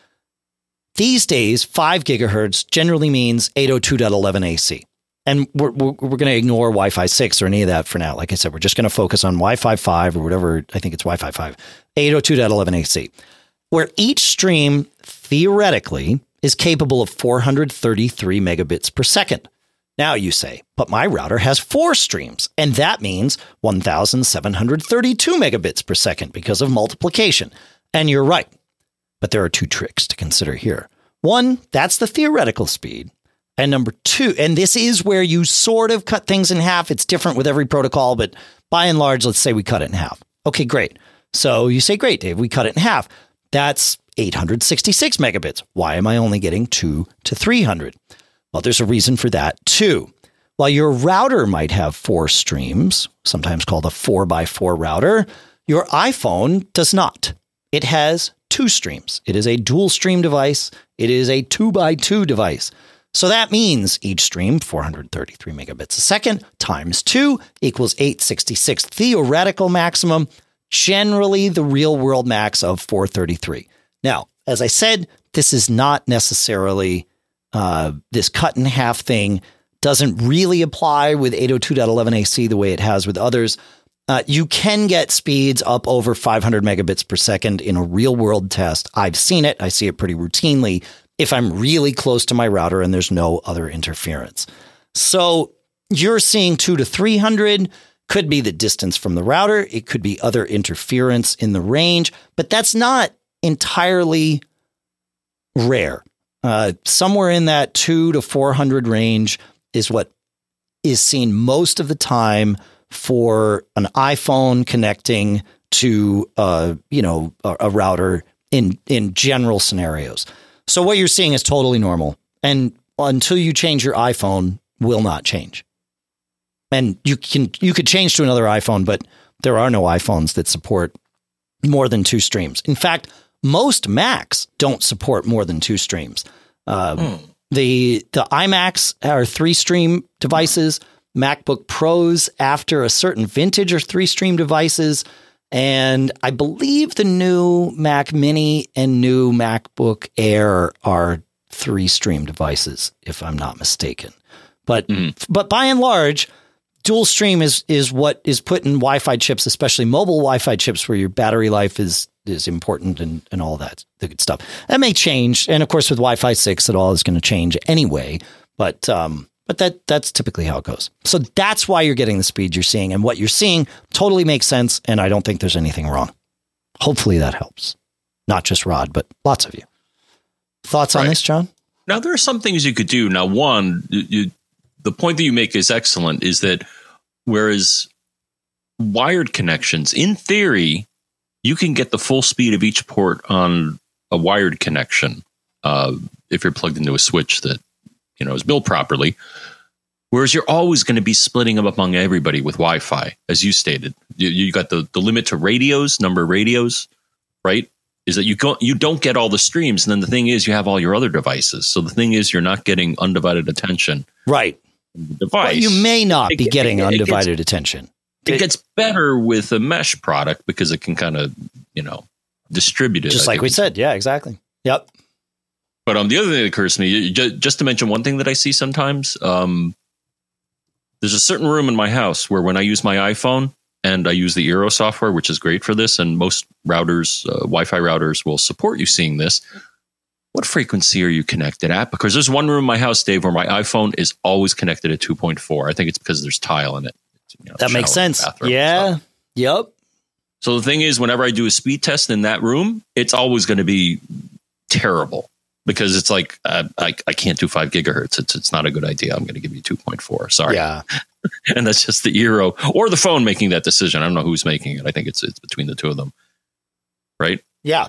These days, five gigahertz generally means eight oh two dot eleven A C. And we're, we're, we're going to ignore Wi-Fi six or any of that for now. Like I said, we're just going to focus on Wi-Fi five or whatever. I think it's Wi-Fi five, eight oh two dot eleven A C, where each stream theoretically is capable of four hundred thirty-three megabits per second. Now you say, but my router has four streams, and that means one thousand seven hundred thirty-two megabits per second because of multiplication. And you're right. But there are two tricks to consider here. One, that's the theoretical speed. And number two, and this is where you sort of cut things in half. It's different with every protocol, but by and large, let's say we cut it in half. Okay, great. So you say, great, Dave, we cut it in half. That's eight hundred sixty-six megabits. Why am I only getting two to three hundred? Well, there's a reason for that too. While your router might have four streams, sometimes called a four by four router, your iPhone does not. It has two streams. It is a dual stream device. It is a two by two device. So that means each stream, four hundred thirty-three megabits a second, times two equals eight sixty-six. Theoretical maximum, generally the real world max of four thirty-three. Now, as I said, this is not necessarily uh, this cut in half thing doesn't really apply with eight oh two dot eleven A C the way it has with others. Uh, you can get speeds up over five hundred megabits per second in a real world test. I've seen it. I see it pretty routinely if I'm really close to my router and there's no other interference. So you're seeing two to three hundred, could be the distance from the router. It could be other interference in the range, but that's not entirely rare. Uh, somewhere in that two to four hundred range is what is seen most of the time for an iPhone connecting to, uh, you know, a, a router in, in general scenarios. So what you're seeing is totally normal. And until you change your iPhone, will not change. And you can, you could change to another iPhone, but there are no iPhones that support more than two streams. In fact, most Macs don't support more than two streams. Uh, mm. The, the iMacs are three stream devices. MacBook Pros after a certain vintage are three stream devices. And I believe the new Mac Mini and new MacBook Air are three stream devices, if I'm not mistaken. But mm. but by and large, dual stream is is what is put in Wi-Fi chips, especially mobile Wi-Fi chips, where your battery life is is important and, and all that the good stuff. That may change, and of course with Wi-Fi six, it all is going to change anyway. But um, but that that's typically how it goes. So that's why you're getting the speed you're seeing, and what you're seeing totally makes sense. And I don't think there's anything wrong. Hopefully that helps. Not just Rod, but lots of you. Thoughts right. on this, John? Now there are some things you could do. Now, one, you, the point that you make is excellent. Is that whereas wired connections, in theory, you can get the full speed of each port on a wired connection uh, if you're plugged into a switch that you know is built properly. Whereas you're always going to be splitting them among everybody with Wi-Fi, as you stated. You, you got the, the limit to radios, number of radios, right? Is that you go, you don't get all the streams, and then the thing is you have all your other devices. So the thing is you're not getting undivided attention. Right. The device. Well, you may not it, be getting it, it, undivided it gets, attention. It gets better with a mesh product because it can kind of, you know, distribute it. Just like we said. Yeah, exactly. Yep. But um, the other thing that occurs to me, just to mention one thing that I see sometimes, um, there's a certain room in my house where when I use my iPhone and I use the Eero software, which is great for this, and most routers, uh, Wi-Fi routers will support you seeing this. What frequency are you connected at? Because there's one room in my house, Dave, where my iPhone is always connected at two point four. I think it's because there's tile in it. You know, that makes sense. Yeah. Yep. So the thing is, whenever I do a speed test in that room, it's always going to be terrible because it's like, uh, I, I can't do five gigahertz. It's it's not a good idea. I'm going to give you two point four. Sorry. Yeah. And that's just the Eero or the phone making that decision. I don't know who's making it. I think it's it's between the two of them. Right? Yeah.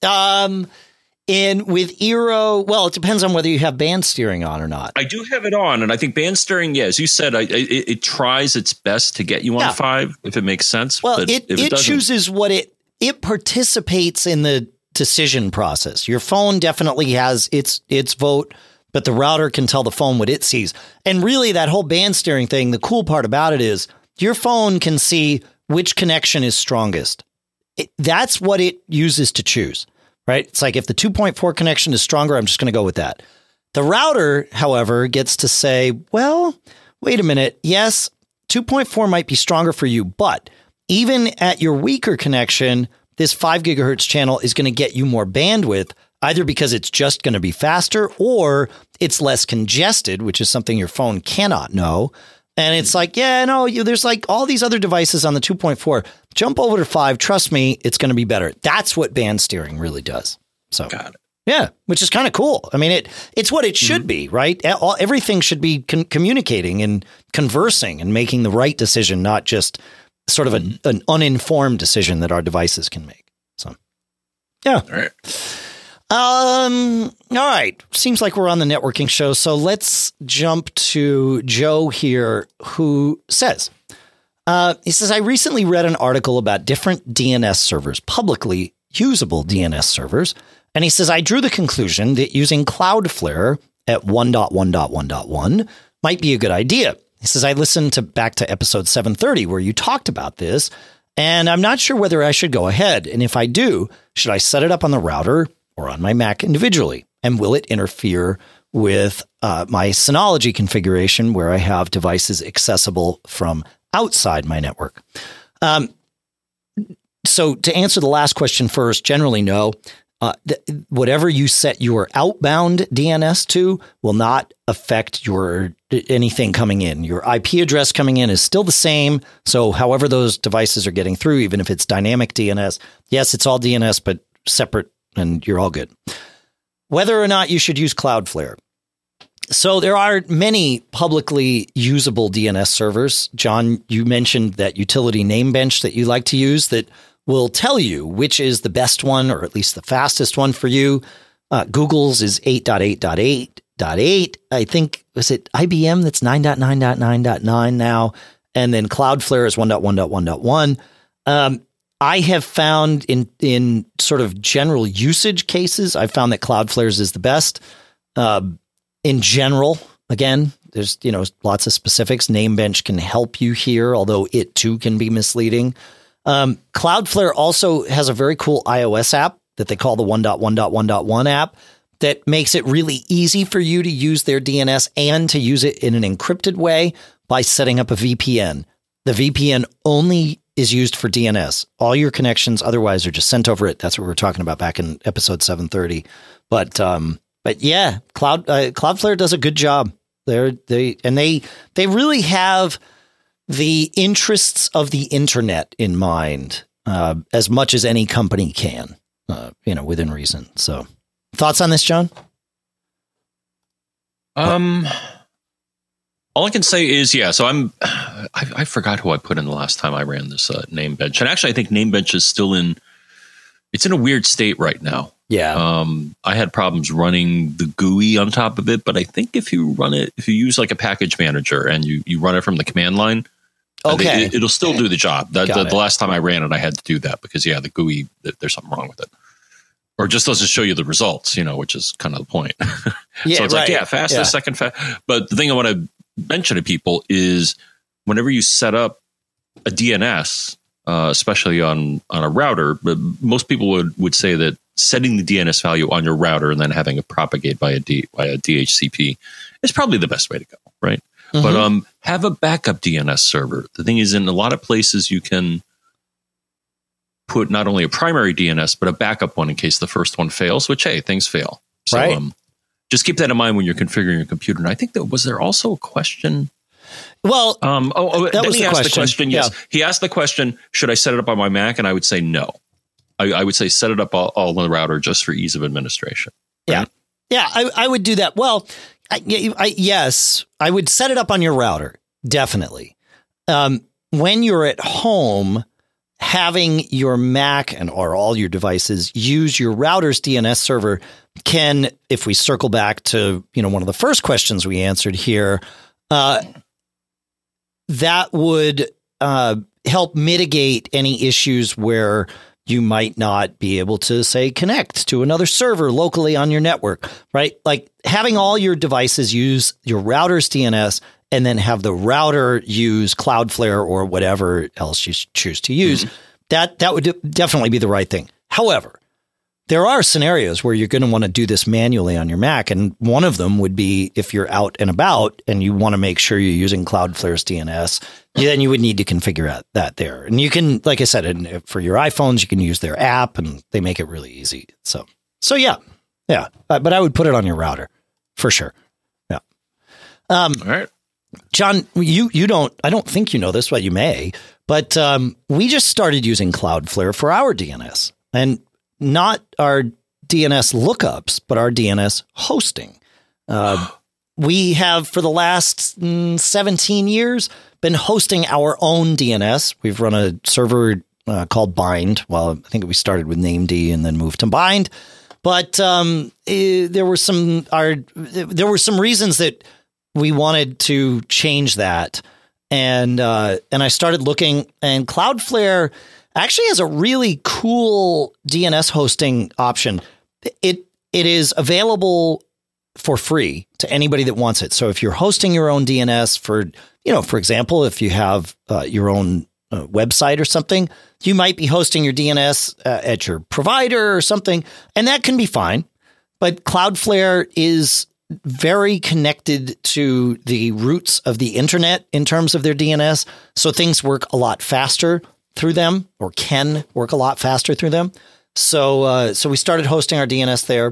Um, and with Eero, well, it depends on whether you have band steering on or not. I do have it on, and I think band steering, yeah, as you said, I, it, it tries its best to get you on yeah. five, if it makes sense. Well, but it, it, it chooses what it, it participates in the decision process. Your phone definitely has its its vote, but the router can tell the phone what it sees. And really, that whole band steering thing, the cool part about it is your phone can see which connection is strongest. It, that's what it uses to choose. Right? It's like if the two point four connection is stronger, I'm just going to go with that. The router, however, gets to say, well, wait a minute. Yes, two point four might be stronger for you, but even at your weaker connection, this five gigahertz channel is going to get you more bandwidth, either because it's just going to be faster or it's less congested, which is something your phone cannot know. And it's like, yeah, no, you, there's like all these other devices on the two point four. Jump over to five. Trust me, it's going to be better. That's what band steering really does. So, got it. Yeah, which is kind of cool. I mean, it it's what it should mm-hmm. be, right? All, everything should be con- communicating and conversing and making the right decision, not just sort of a, an uninformed decision that our devices can make. So, yeah. All right. Um, all right. Seems like we're on the networking show. So let's jump to Joe here, who says, uh, he says, I recently read an article about different D N S servers, publicly usable D N S servers. And he says, I drew the conclusion that using Cloudflare at one point one point one point one might be a good idea. He says, I listened to back to episode seven thirty where you talked about this, and I'm not sure whether I should go ahead. And if I do, should I set it up on the router or on my Mac individually? And will it interfere with uh, my Synology configuration where I have devices accessible from outside my network? Um, so to answer the last question first, generally no. Uh, th- whatever you set your outbound D N S to will not affect your anything coming in. Your I P address coming in is still the same. So however those devices are getting through, even if it's dynamic D N S, yes, it's all D N S, but separate, and you're all good. Whether or not you should use Cloudflare. So there are many publicly usable D N S servers. John, you mentioned that utility name bench that you like to use that will tell you which is the best one, or at least the fastest one for you. Uh, Google's is eight point eight point eight point eight. I think, was it I B M that's nine point nine point nine point nine now? And then Cloudflare is one point one point one point one. Um, I have found in in sort of general usage cases, I've found that Cloudflare's is the best. Uh, in general, again, there's, you know, lots of specifics. Namebench can help you here, although it too can be misleading. Um, Cloudflare also has a very cool iOS app that they call the one point one point one point one app that makes it really easy for you to use their D N S and to use it in an encrypted way, by setting up a V P N. The V P N only is used for D N S. All your connections otherwise are just sent over it. That's what we were talking about back in episode seven thirty. But um, but yeah, Cloud uh, Cloudflare does a good job. They're they and they they really have the interests of the internet in mind uh, as much as any company can, uh, you know, within reason. So, thoughts on this, John? Um. All I can say is, yeah, so I'm, I, I forgot who I put in the last time I ran this uh, Namebench. And actually, I think Namebench is still in, it's in a weird state right now. Yeah. Um, I had problems running the G U I on top of it, but I think if you run it, if you use like a package manager and you, you run it from the command line, okay, it, it'll still do the job. The, the, it. the last time I ran it, I had to do that because, yeah, the G U I, there's something wrong with it. Or it just doesn't show you the results, you know, which is kind of the point. Yeah, so it's right. like, yeah, fastest, yeah. second fast. But the thing I want to mention to people is whenever you set up a D N S, uh, especially on, on a router, but most people would, would say that setting the D N S value on your router and then having it propagate by a, D, by a D H C P is probably the best way to go, right? Mm-hmm. But um, have a backup D N S server. The thing is, in a lot of places, you can put not only a primary D N S, but a backup one in case the first one fails, which, hey, things fail. So right. um, just keep that in mind when you're configuring your computer. And I think that was there also a question. Well, um, oh, oh that then was he the asked question. the question. Yes, yeah. He asked the question, should I set it up on my Mac? And I would say no. I, I would say set it up all, all on the router just for ease of administration. Right? Yeah. Yeah, I, I would do that. Well, I, I, yes, I would set it up on your router. Definitely. Um, when you're at home, having your Mac and or all your devices use your router's D N S server can, if we circle back to, you know, one of the first questions we answered here, uh, that would uh, help mitigate any issues where you might not be able to, say, connect to another server locally on your network, right? Like having all your devices use your router's D N S and then have the router use Cloudflare or whatever else you choose to use, mm-hmm. that that would definitely be the right thing. However, there are scenarios where you're going to want to do this manually on your Mac, and one of them would be if you're out and about and you want to make sure you're using Cloudflare's D N S, then you would need to configure out that there. And you can, like I said, for your iPhones, you can use their app, and they make it really easy. So, so yeah, yeah. But I would put it on your router for sure. Yeah. Um, All right. John, you you don't, I don't think you know this, but you may, but um, we just started using Cloudflare for our D N S, and not our D N S lookups, but our D N S hosting. Uh, we have, for the last mm, seventeen years, been hosting our own D N S. We've run a server uh, called Bind. Well, I think we started with Named and then moved to Bind. But um, eh, there were some our there were some reasons that we wanted to change that, and uh, and I started looking, and Cloudflare actually has a really cool D N S hosting option. It it is available for free to anybody that wants it. So if you're hosting your own D N S for, you know, for example, if you have uh, your own uh, website or something, you might be hosting your D N S uh, at your provider or something, and that can be fine. But Cloudflare is very connected to the roots of the internet in terms of their D N S. So things work a lot faster through them, or can work a lot faster through them. So, uh, so we started hosting our D N S there,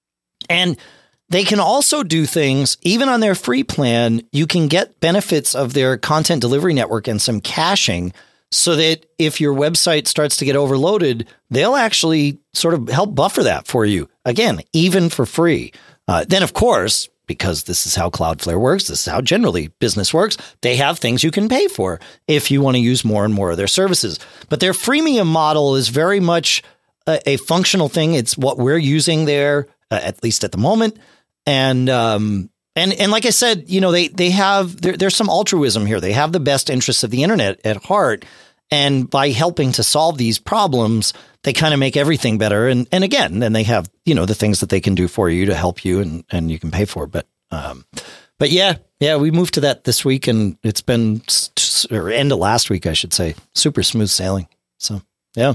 and they can also do things, even on their free plan, you can get benefits of their content delivery network and some caching, so that if your website starts to get overloaded, they'll actually sort of help buffer that for you. Again, even for free. Uh, then, of course, because this is how Cloudflare works, this is how generally business works, they have things you can pay for if you want to use more and more of their services. But their freemium model is very much a, a functional thing. It's what we're using there, uh, at least at the moment. And um, and and like I said, you know, they they have there, there's some altruism here. They have the best interests of the internet at heart. And by helping to solve these problems, they kind of make everything better. And and again, then they have, you know, the things that they can do for you to help you, and, and you can pay for. But um, but yeah, yeah, we moved to that this week, and it's been, or end of last week, I should say, super smooth sailing. So yeah,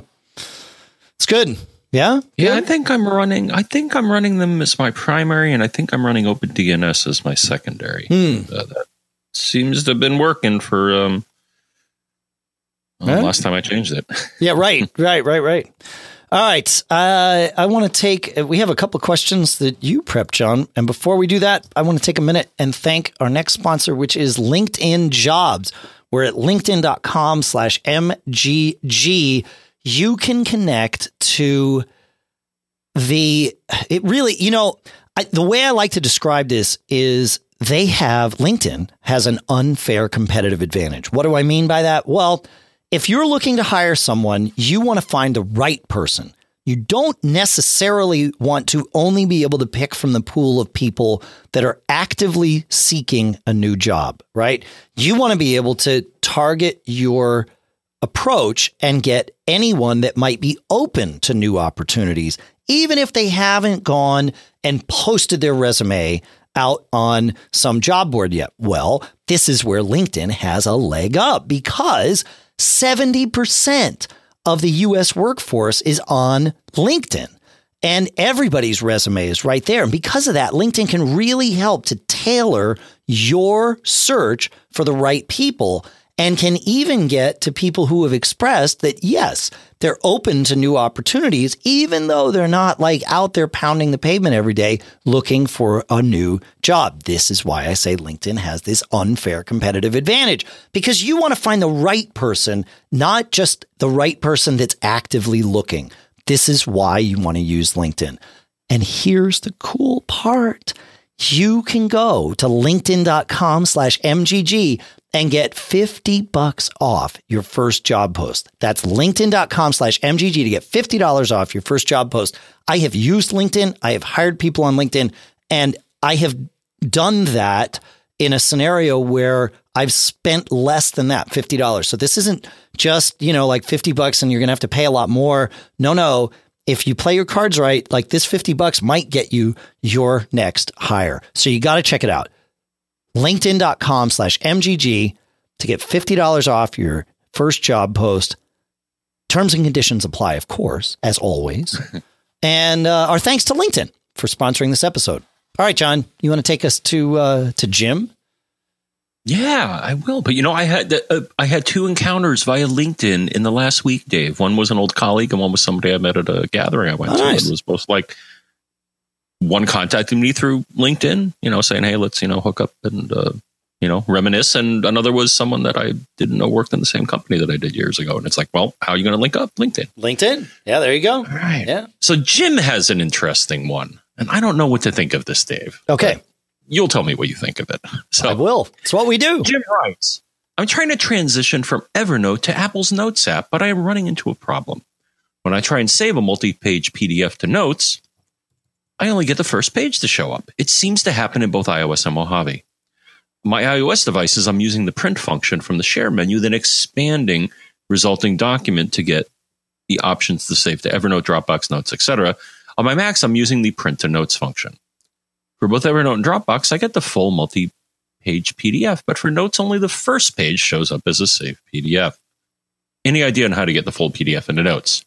it's good. Yeah, yeah. good? I think I'm running. I think I'm running them as my primary, and I think I'm running OpenDNS as my secondary. Hmm. Uh, that seems to have been working for um, well, huh? last time I changed it. Yeah, right, right, right, right. All right. Uh, I want to take, we have a couple of questions that you prepped, John. And before we do that, I want to take a minute and thank our next sponsor, which is LinkedIn Jobs. We're at linkedin.com slash MGG. You can connect to the, it really, you know, I, the way I like to describe this is they have, LinkedIn has an unfair competitive advantage. What do I mean by that? Well, if you're looking to hire someone, you want to find the right person. You don't necessarily want to only be able to pick from the pool of people that are actively seeking a new job, right? You want to be able to target your approach and get anyone that might be open to new opportunities, even if they haven't gone and posted their resume out on some job board yet. Well, this is where LinkedIn has a leg up because seventy percent of the U S workforce is on LinkedIn and everybody's resume is right there. And because of that, LinkedIn can really help to tailor your search for the right people and can even get to people who have expressed that, yes, they're open to new opportunities, even though they're not like out there pounding the pavement every day looking for a new job. This is why I say LinkedIn has this unfair competitive advantage, because you want to find the right person, not just the right person that's actively looking. This is why you want to use LinkedIn. And here's the cool part. You can go to linkedin.com slash MGG and get fifty bucks off your first job post. That's linkedin.com slash MGG to get fifty dollars off your first job post. I have used LinkedIn. I have hired people on LinkedIn, and I have done that in a scenario where I've spent less than that, fifty dollars. So this isn't just, you know, like fifty bucks and you're going to have to pay a lot more. No, no. If you play your cards right, like this fifty bucks might get you your next hire. So you got to check it out. LinkedIn.com slash MGG to get fifty dollars off your first job post. Terms and conditions apply, of course, as always. And uh, our thanks to LinkedIn for sponsoring this episode. All right, John, you want to take us to uh, to Jim? Yeah, I will. But, you know, I had uh, I had two encounters via LinkedIn in the last week, Dave. One was an old colleague and one was somebody I met at a gathering I went oh, to. Nice. It was both like one contacted me through LinkedIn, you know, saying, hey, let's, you know, hook up and, uh, you know, reminisce. And another was someone that I didn't know worked in the same company that I did years ago. And it's like, well, how are you going to link up? LinkedIn. LinkedIn. Yeah, there you go. All right. Yeah. So Jim has an interesting one. And I don't know what to think of this, Dave. Okay. You'll tell me what you think of it. So I will. It's what we do. Jim writes, I'm trying to transition from Evernote to Apple's Notes app, but I am running into a problem. When I try and save a multi-page P D F to Notes, I only get the first page to show up. It seems to happen in both iOS and Mojave. My iOS devices, I'm using the print function from the share menu, then expanding resulting document to get the options to save to Evernote, Dropbox, Notes, et cetera. On my Macs, I'm using the print to Notes function. For both Evernote and Dropbox, I get the full multi-page P D F, but for Notes, only the first page shows up as a saved P D F. Any idea on how to get the full P D F into Notes?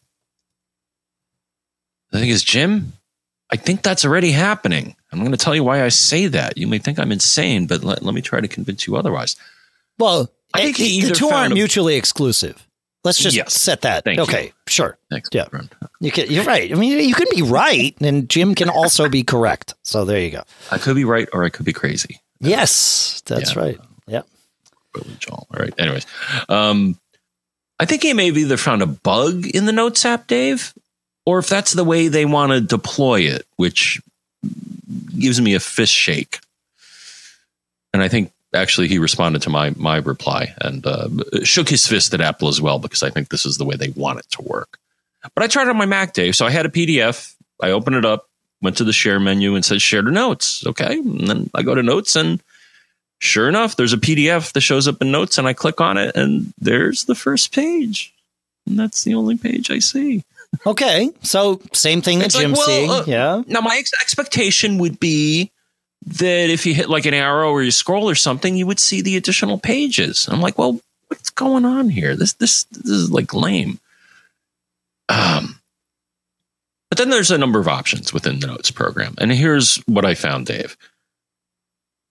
The thing is, Jim, I think that's already happening. I'm going to tell you why I say that. You may think I'm insane, but let, let me try to convince you otherwise. Well, I think he the either two aren't found a- mutually exclusive. Let's just Yes. set that. Thank okay, you. sure. Thanks, Yeah. my friend. You can, you're right. I mean, you can be right, and Jim can also be correct. So there you go. I could be right or I could be crazy. Yes, that's Yeah. right. Yeah. Billy Joel. All right. Anyways, um, I think he may have either found a bug in the Notes app, Dave, or if that's the way they want to deploy it, which gives me a fist shake. And I think actually he responded to my my reply and uh, shook his fist at Apple as well, because I think this is the way they want it to work. But I tried it on my Mac, Dave. So I had a P D F. I opened it up, went to the share menu and said share to Notes. Okay. And then I go to Notes and sure enough, there's a P D F that shows up in Notes and I click on it and there's the first page. And that's the only page I see. Okay. So same thing that It's like, Jim's well, seeing. uh, yeah. Now, my ex- expectation would be that if you hit like an arrow or you scroll or something, you would see the additional pages. I'm like, well, what's going on here? This this this is like lame. Um, but then there's a number of options within the Notes program, and here's what I found, Dave.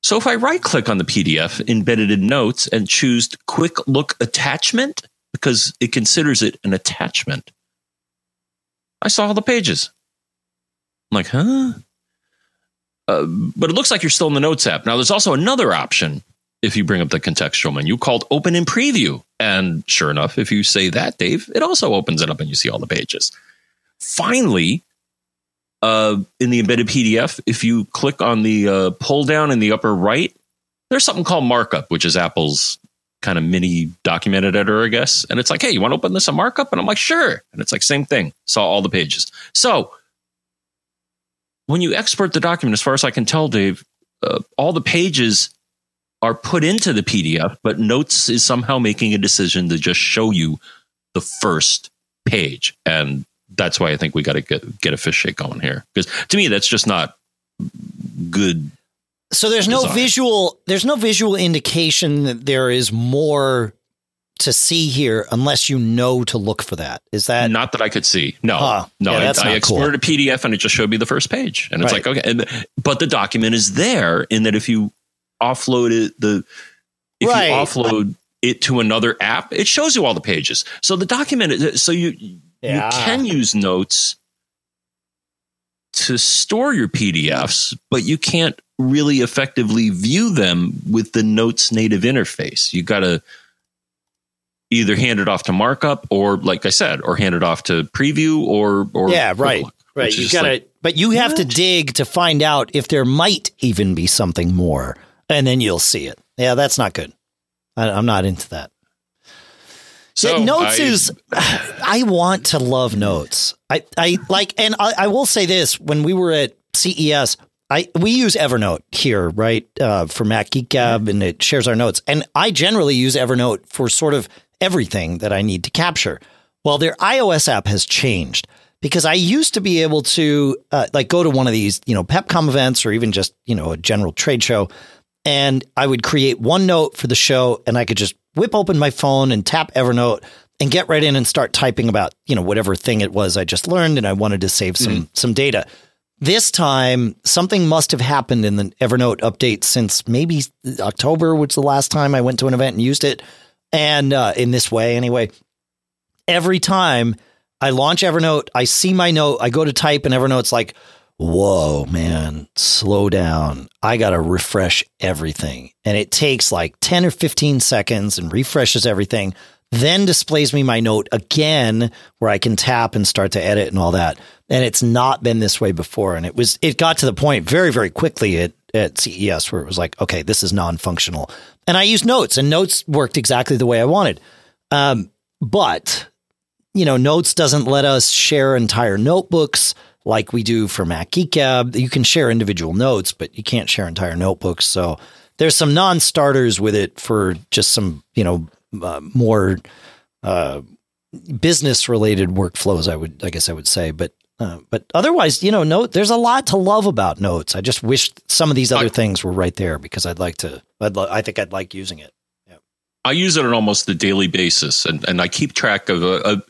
So if I right click on the P D F embedded in Notes and choose Quick Look Attachment, because it considers it an attachment, I saw all the pages. I'm like, huh? Uh, but it looks like you're still in the Notes app. Now, there's also another option if you bring up the contextual menu called Open in Preview. And sure enough, if you say that, Dave, it also opens it up and you see all the pages. Finally, uh, in the embedded P D F, if you click on the uh, pull down in the upper right, there's something called Markup, which is Apple's kind of mini document editor, I guess. And it's like, hey, you want to open this in Markup? And I'm like, sure. And it's like, same thing. Saw all the pages. So when you export the document, as far as I can tell, Dave, uh, all the pages are put into the P D F, but Notes is somehow making a decision to just show you the first page. And that's why I think we got to get, get a fish shake going here. Because to me, that's just not good. So there's no design. visual, there's no visual indication that there is more to see here unless you know to look for that. Is that not that I could see? No, huh. no. Yeah, I, I exported cool. a P D F and it just showed me the first page, and it's right. like okay. And, but the document is there in that if you offload it, the if right. you offload it to another app, it shows you all the pages. So the document, so you yeah. you can use Notes to store your P D Fs, but you can't really effectively view them with the Notes native interface. You got to either hand it off to Markup or, like I said, or hand it off to Preview or, or yeah, right, look, right. You got to, like, but you have what? to dig to find out if there might even be something more, and then you'll see it. Yeah, that's not good. I, I'm not into that. So Notes I, is, I want to love Notes. I, I like, and I, I will say this: when we were at C E S, I we use Evernote here, right, uh, for Mac Geek Gab, and it shares our notes. And I generally use Evernote for sort of everything that I need to capture. Well, their iOS app has changed because I used to be able to uh, like go to one of these, you know, PepCom events or even just, you know, a general trade show, and I would create one note for the show, and I could just whip open my phone and tap Evernote and get right in and start typing about, you know, whatever thing it was I just learned, and I wanted to save some mm. some data. This time, something must have happened in the Evernote update since maybe October, which was the last time I went to an event and used it. And uh, in this way, anyway, every time I launch Evernote, I see my note, I go to type, and Evernote's like, whoa, man, slow down. I got to refresh everything. And it takes like ten or fifteen seconds and refreshes everything, then displays me my note again where I can tap and start to edit and all that. And it's not been this way before. And it was, it got to the point very, very quickly at, at C E S where it was like, okay, this is non-functional. And I used Notes, and Notes worked exactly the way I wanted. Um, but, you know, Notes doesn't let us share entire notebooks like we do for Mac Geek Gab. You can share individual notes, but you can't share entire notebooks. So there's some non-starters with it for just some, you know, uh, more uh, business-related workflows, I would, I guess I would say. But uh, but otherwise, you know, Note, there's a lot to love about Notes. I just wish some of these other I, things were right there because I'd like to. I'd lo- I think I'd like using it. Yeah. I use it on almost a daily basis, and, and I keep track of a, a.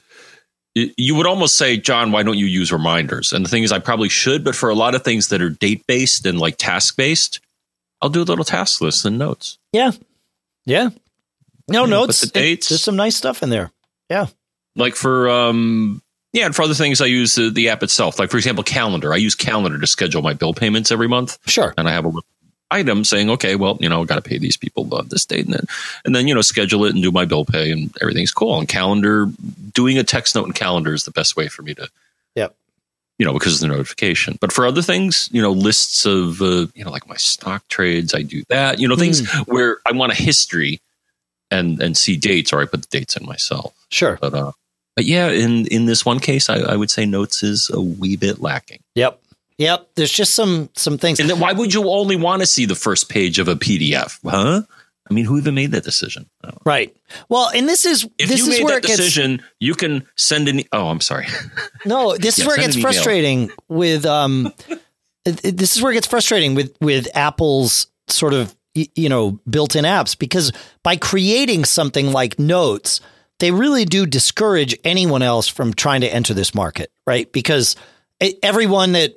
You would almost say, John, why don't you use reminders? And the thing is, I probably should, but for a lot of things that are date based and like task based, I'll do a little task list in Notes. Yeah, yeah. No you Notes. Know, the dates. It, there's some nice stuff in there. Yeah, like for um. Yeah, and for other things, I use the, the app itself. Like, for example, Calendar. I use Calendar to schedule my bill payments every month. Sure. And I have a little item saying, okay, well, you know, I've got to pay these people on this date. And then, and then, you know, schedule it and do my bill pay, and everything's cool. And Calendar, doing a text note in Calendar is the best way for me to, yep. you know, because of the notification. But for other things, you know, lists of, uh, you know, like my stock trades, I do that. You know, things mm. where I want a history and and see dates, or I put the dates in myself. Sure. But, uh, But yeah, in, in this one case, I, I would say Notes is a wee bit lacking. Yep. Yep. There's just some some things. And then why would you only want to see the first page of a P D F? Huh? I mean, who even made that decision? Right. Well, and this is if this you is made where that decision, gets, you can send an. Oh, I'm sorry. No, this yeah, is where it gets frustrating with. Um, this is where it gets frustrating with with Apple's sort of you know built-in apps, because by creating something like Notes, they really do discourage anyone else from trying to enter this market, right? Because everyone that that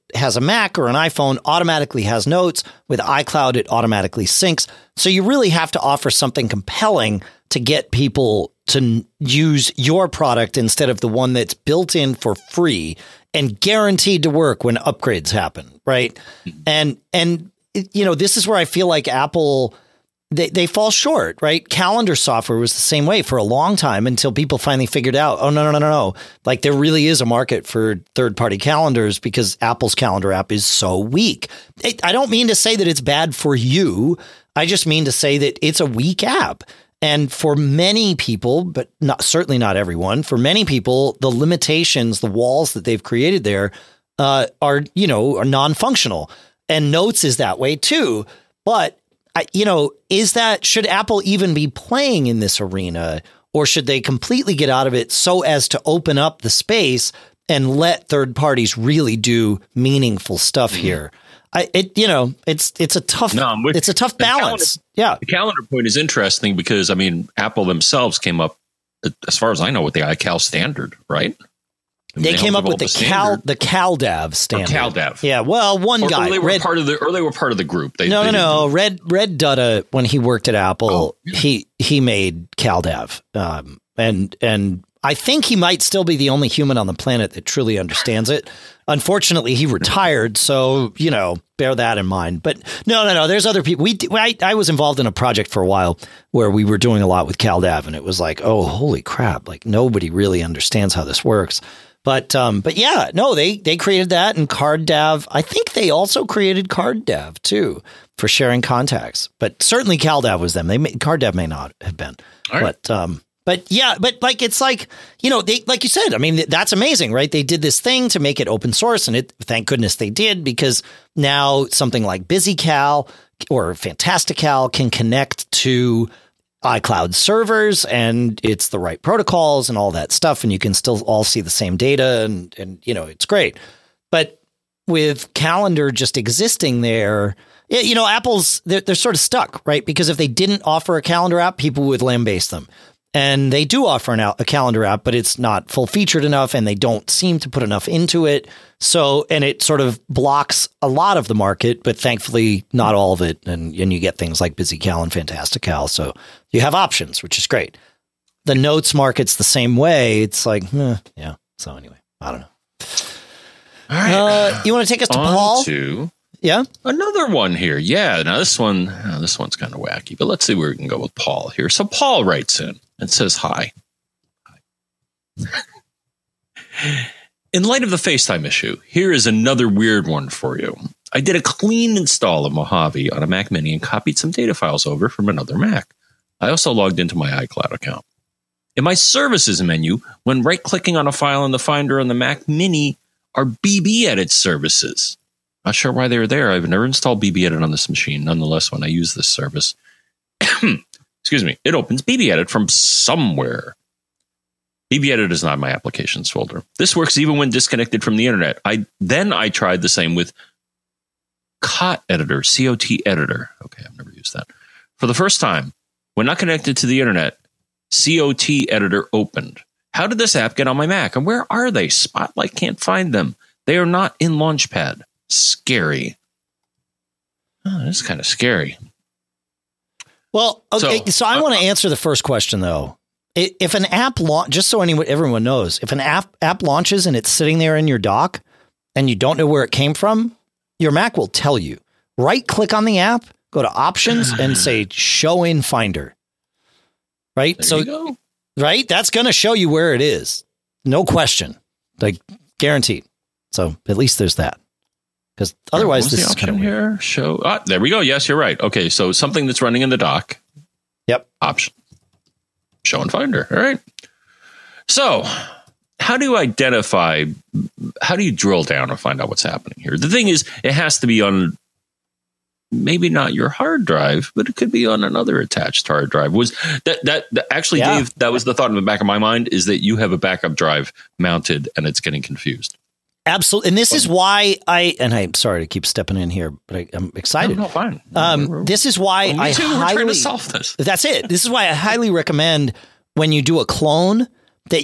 has a Mac or an iPhone automatically has notes. With iCloud, it automatically syncs. So you really have to offer something compelling to get people to n- use your product instead of the one that's built in for free and guaranteed to work when upgrades happen, right? And and you know, this is where I feel like Apple they they fall short, right? Calendar software was the same way for a long time until people finally figured out, oh no no no no no, like there really is a market for third party calendars because Apple's calendar app is so weak. It, I don't mean to say that it's bad for you. I just mean to say that it's a weak app. And for many people, but not certainly not everyone, for many people, the limitations, the walls that they've created there uh, are, you know, are non-functional. And Notes is that way too. But, I, you know, is that, should Apple even be playing in this arena, or should they completely get out of it so as to open up the space and let third parties really do meaningful stuff mm-hmm. here? I, it, you know, it's it's a tough, no, with, it's a tough balance. Calendar, yeah. The calendar point is interesting because, I mean, Apple themselves came up, as far as I know, with the iCal standard, right? I mean, they, they came up with the, the Cal, the CalDAV standard. Or CalDAV. Yeah. Well, one or, guy. Or they were Red, part of the, or they were part of the group. They, no, they no, no. Red, Red Dutta, when he worked at Apple, oh, yeah. he, he made CalDAV. Um, and, and I think he might still be the only human on the planet that truly understands it. Unfortunately, he retired, so, you know, bear that in mind. But no, no, no, there's other people. We, I, I was involved in a project for a while where we were doing a lot with CalDAV, and it was like, oh, holy crap, like nobody really understands how this works. But um, but yeah, no, they they created that, and CardDAV. I think they also created CardDAV too for sharing contacts. But certainly CalDAV was them. They may, CardDAV may not have been. All right. But um, But yeah, but like, it's like, you know, they, like you said, I mean, that's amazing, right? They did this thing to make it open source, and it, thank goodness they did, because now something like BusyCal or Fantastical can connect to iCloud servers, and it's the right protocols and all that stuff. And you can still all see the same data, and, and, you know, it's great. But with Calendar just existing there, you know, Apple's, they're, they're sort of stuck, right? Because if they didn't offer a calendar app, people would lambaste them. And they do offer an, a calendar app, but it's not full featured enough, and they don't seem to put enough into it. So, and it sort of blocks a lot of the market, but thankfully not all of it. And, and you get things like BusyCal and Fantastical. So you have options, which is great. The Notes market's the same way. It's like, eh, yeah. So anyway, I don't know. All right. Uh, you want to take us to On Paul? To yeah. Another one here. Yeah. Now this one, oh, this one's kind of wacky, but let's see where we can go with Paul here. So Paul writes in and says, hi. hi. In light of the FaceTime issue, here is another weird one for you. I did a clean install of Mojave on a Mac Mini and copied some data files over from another Mac. I also logged into my iCloud account. In my services menu, when right-clicking on a file in the Finder on the Mac Mini are B B Edit services. Not sure why they were there. I've never installed B B Edit on this machine. Nonetheless, when I use this service, excuse me, it opens B B Edit from somewhere. B B Edit is not my applications folder. This works even when disconnected from the internet. I then I tried the same with C O T Editor, C O T Editor. Okay, I've never used that. For the first time, when not connected to the internet, C O T Editor opened. How did this app get on my Mac? And where are they? Spotlight can't find them. They are not in Launchpad. Scary. Oh, that's kind of scary. Well, okay, so, so I uh, want to answer the first question, though. If an app launch, just so anyone, everyone knows, if an app app launches and it's sitting there in your dock and you don't know where it came from, your Mac will tell you. Right click on the app, go to options and say show in Finder. Right? There so, you go. Right? That's going to show you where it is. No question. Like guaranteed. So at least there's that. Because otherwise, this is kind of weird. Here. Show. Ah, there we go. Yes, you're right. Okay. So something that's running in the dock. Yep. Option. Show and Finder. All right. So how do you identify, how do you drill down and find out what's happening here? The thing is, it has to be on maybe not your hard drive, but it could be on another attached hard drive. Was that, that, that actually, yeah. Dave, that was the thought in the back of my mind, is that you have a backup drive mounted and it's getting confused. Absolutely. And this is why I, and I'm sorry to keep stepping in here, but I, I'm excited. No, no, fine. Um, this is why well, I too. highly, We're trying to solve this. That's it. This is why I highly recommend when you do a clone that you,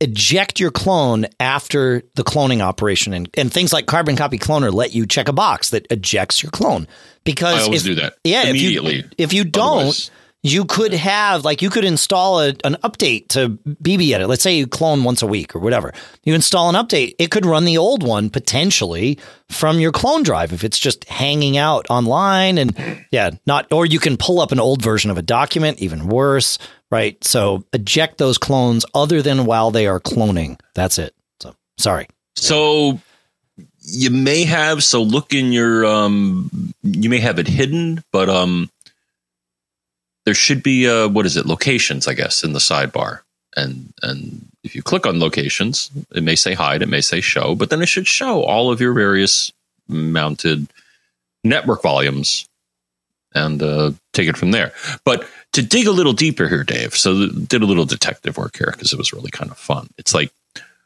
eject your clone after the cloning operation. And, and things like Carbon Copy Cloner let you check a box that ejects your clone. Because I always if, do that yeah, immediately. If you, if you don't, Otherwise. you could have, like, you could install a, an update to B B Edit. Let's say you clone once a week or whatever. You install an update. It could run the old one potentially from your clone drive if it's just hanging out online. And yeah, not, or you can pull up an old version of a document, even worse, right? So eject those clones other than while they are cloning. That's it. So sorry. So you may have, so look in your, um, you may have it hidden, but, um, there should be, uh, what is it? Locations, I guess, in the sidebar. And, and if you click on locations, it may say hide, it may say show, but then it should show all of your various mounted network volumes and, uh, take it from there. But to dig a little deeper here, Dave, so did a little detective work here because it was really kind of fun. It's like,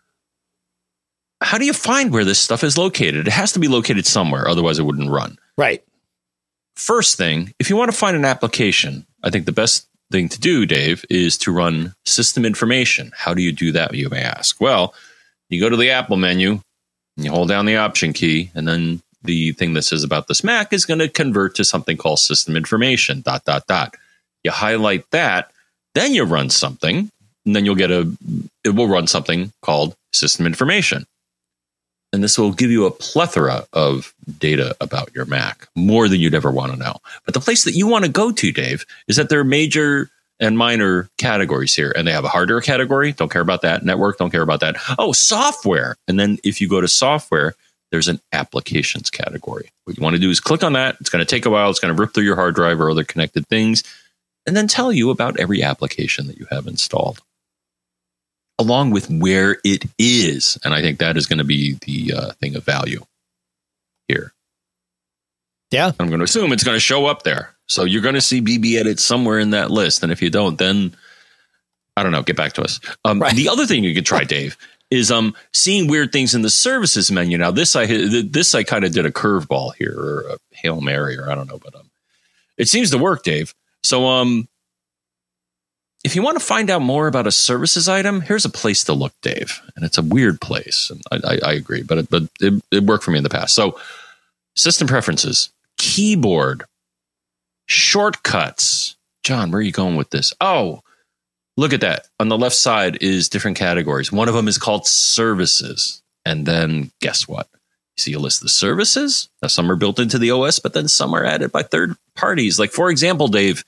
how do you find where this stuff is located? It has to be located somewhere, otherwise it wouldn't run. Right. First thing, if you want to find an application, I think the best thing to do, Dave, is to run system information. How do you do that, you may ask? Well, you go to the Apple menu, and you hold down the option key, and then the thing that says about this Mac is going to convert to something called system information, dot, dot, dot. You highlight that, then you run something, and then you'll get a, it will run something called system information. And this will give you a plethora of data about your Mac, more than you'd ever want to know. But the place that you want to go to, Dave, is that there are major and minor categories here. And they have a hardware category. Don't care about that. Network. Don't care about that. Oh, software. And then if you go to software, there's an applications category. What you want to do is click on that. It's going to take a while. It's going to rip through your hard drive or other connected things, and then tell you about every application that you have installed, along with where it is. And I think that is going to be the uh, thing of value here. Yeah. I'm going to assume it's going to show up there. So you're going to see B B Edit somewhere in that list. And if you don't, then I don't know, get back to us. Um, right. The other thing you could try, Dave, is um, seeing weird things in the services menu. Now, this I this I kind of did a curveball here, or a Hail Mary, or I don't know, but um, it seems to work, Dave. So um, if you want to find out more about a services item, here's a place to look, Dave. And it's a weird place. And I, I, I agree, but it, but it, it worked for me in the past. So system preferences, keyboard, shortcuts. John, where are you going with this? Oh, look at that. On the left side is different categories. One of them is called services. And then guess what? You see a list of services. Now, some are built into the O S, but then some are added by third parties. Like, for example, Dave,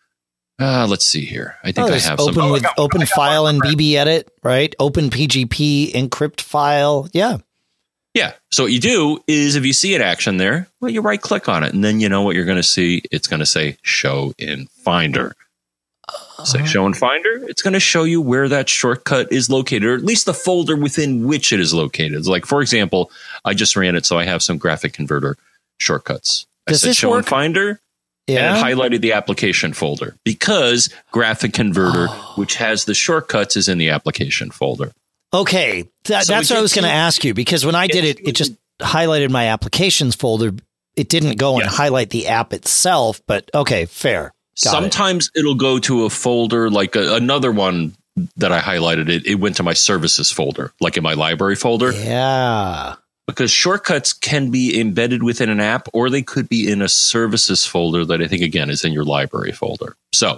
uh, let's see here. I think oh, I have open some. With oh, open got, file and B B Edit, right? Open P G P, encrypt file. Yeah. Yeah. So what you do is if you see an action there, well, you right click on it. And then you know what you're going to see. It's going to say show in Finder. Uh, say show in Finder. It's going to show you where that shortcut is located, or at least the folder within which it is located. It's like, for example, I just ran it, so I have some graphic converter shortcuts. I Does said this show work? in Finder. Yeah. And it highlighted the application folder because graphic converter, oh. which has the shortcuts, is in the application folder. Okay. That, so that's what I was going to ask you, because when I did it, it just highlighted my applications folder. It didn't go and yes. highlight the app itself, but okay, fair. Got Sometimes it. it'll go to a folder like a, another one that I highlighted. It, it went to my services folder, like in my library folder. Yeah. Because shortcuts can be embedded within an app, or they could be in a services folder that I think, again, is in your library folder. So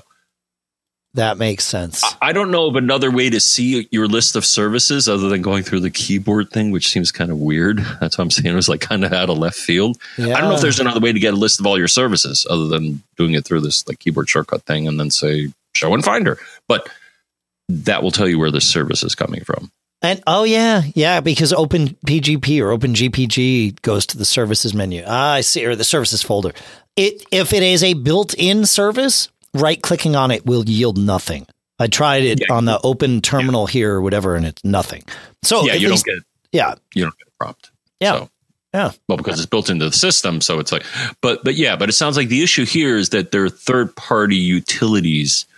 that makes sense. I don't know of another way to see your list of services other than going through the keyboard thing, which seems kind of weird. That's what I'm saying. It was like kind of out of left field. Yeah. I don't know if there's another way to get a list of all your services other than doing it through this like keyboard shortcut thing and then say show in Finder. But that will tell you where the service is coming from. And oh yeah, yeah, because Open P G P or Open G P G goes to the services menu. Ah, I see, or the services folder. It if it is a built-in service, right clicking on it will yield nothing. I tried it yeah. on the open terminal yeah. here or whatever, and it's nothing. So yeah, you least, don't get yeah, you don't get a prompt. Yeah, so, yeah. Well, because it's built into the system, so it's like, but but yeah, but it sounds like the issue here is that there are third-party utilities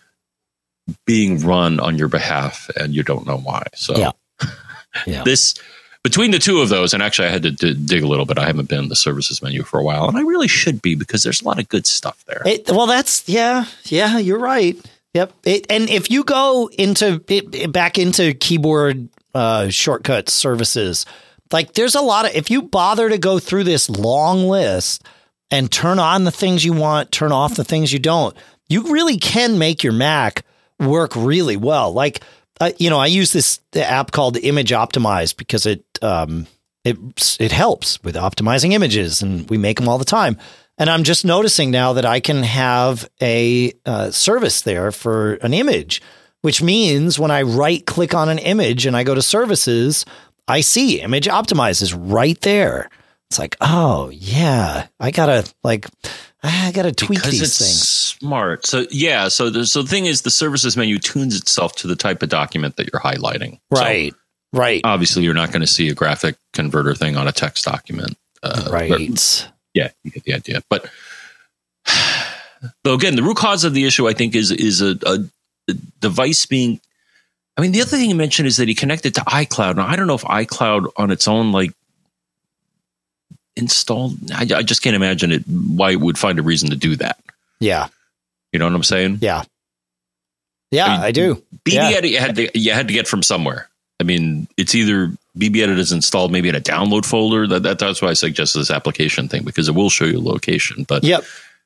being run on your behalf, and you don't know why. So yeah. Yeah. This between the two of those, and actually I had to d- dig a little bit. I haven't been in the services menu for a while, and I really should be because there's a lot of good stuff there. It, well, that's yeah, yeah, you're right. Yep. It, and if you go into it, it- back into keyboard uh, shortcut services, like there's a lot of, if you bother to go through this long list and turn on the things you want, turn off the things you don't, you really can make your Mac work really well. Like, uh, you know, I use this app called Image Optimize because it, um, it, it helps with optimizing images, and we make them all the time. And I'm just noticing now that I can have a uh, service there for an image, which means when I right click on an image and I go to services, I see Image Optimize is right there. It's like, oh yeah, I gotta like, I gotta tweak because these it's things. smart. So yeah, so the so the thing is, the services menu tunes itself to the type of document that you're highlighting. Right, So right, obviously, you're not going to see a graphic converter thing on a text document. Uh, right. but- Yeah, you get the idea. But though, again, the root cause of the issue, I think, is is a, a, a device being. I mean, the other thing you mentioned is that he connected to iCloud. Now, I don't know if iCloud on its own, like, installed. I, I just can't imagine it. Why it would find a reason to do that. Yeah, You know what I'm saying? yeah, yeah. I, I mean, do. B B Yeah. Edit you had to you had to get from somewhere. I mean, it's either B B Edit is installed maybe in a download folder. That, that that's why I suggest this application thing, because it will show you location. But Yep.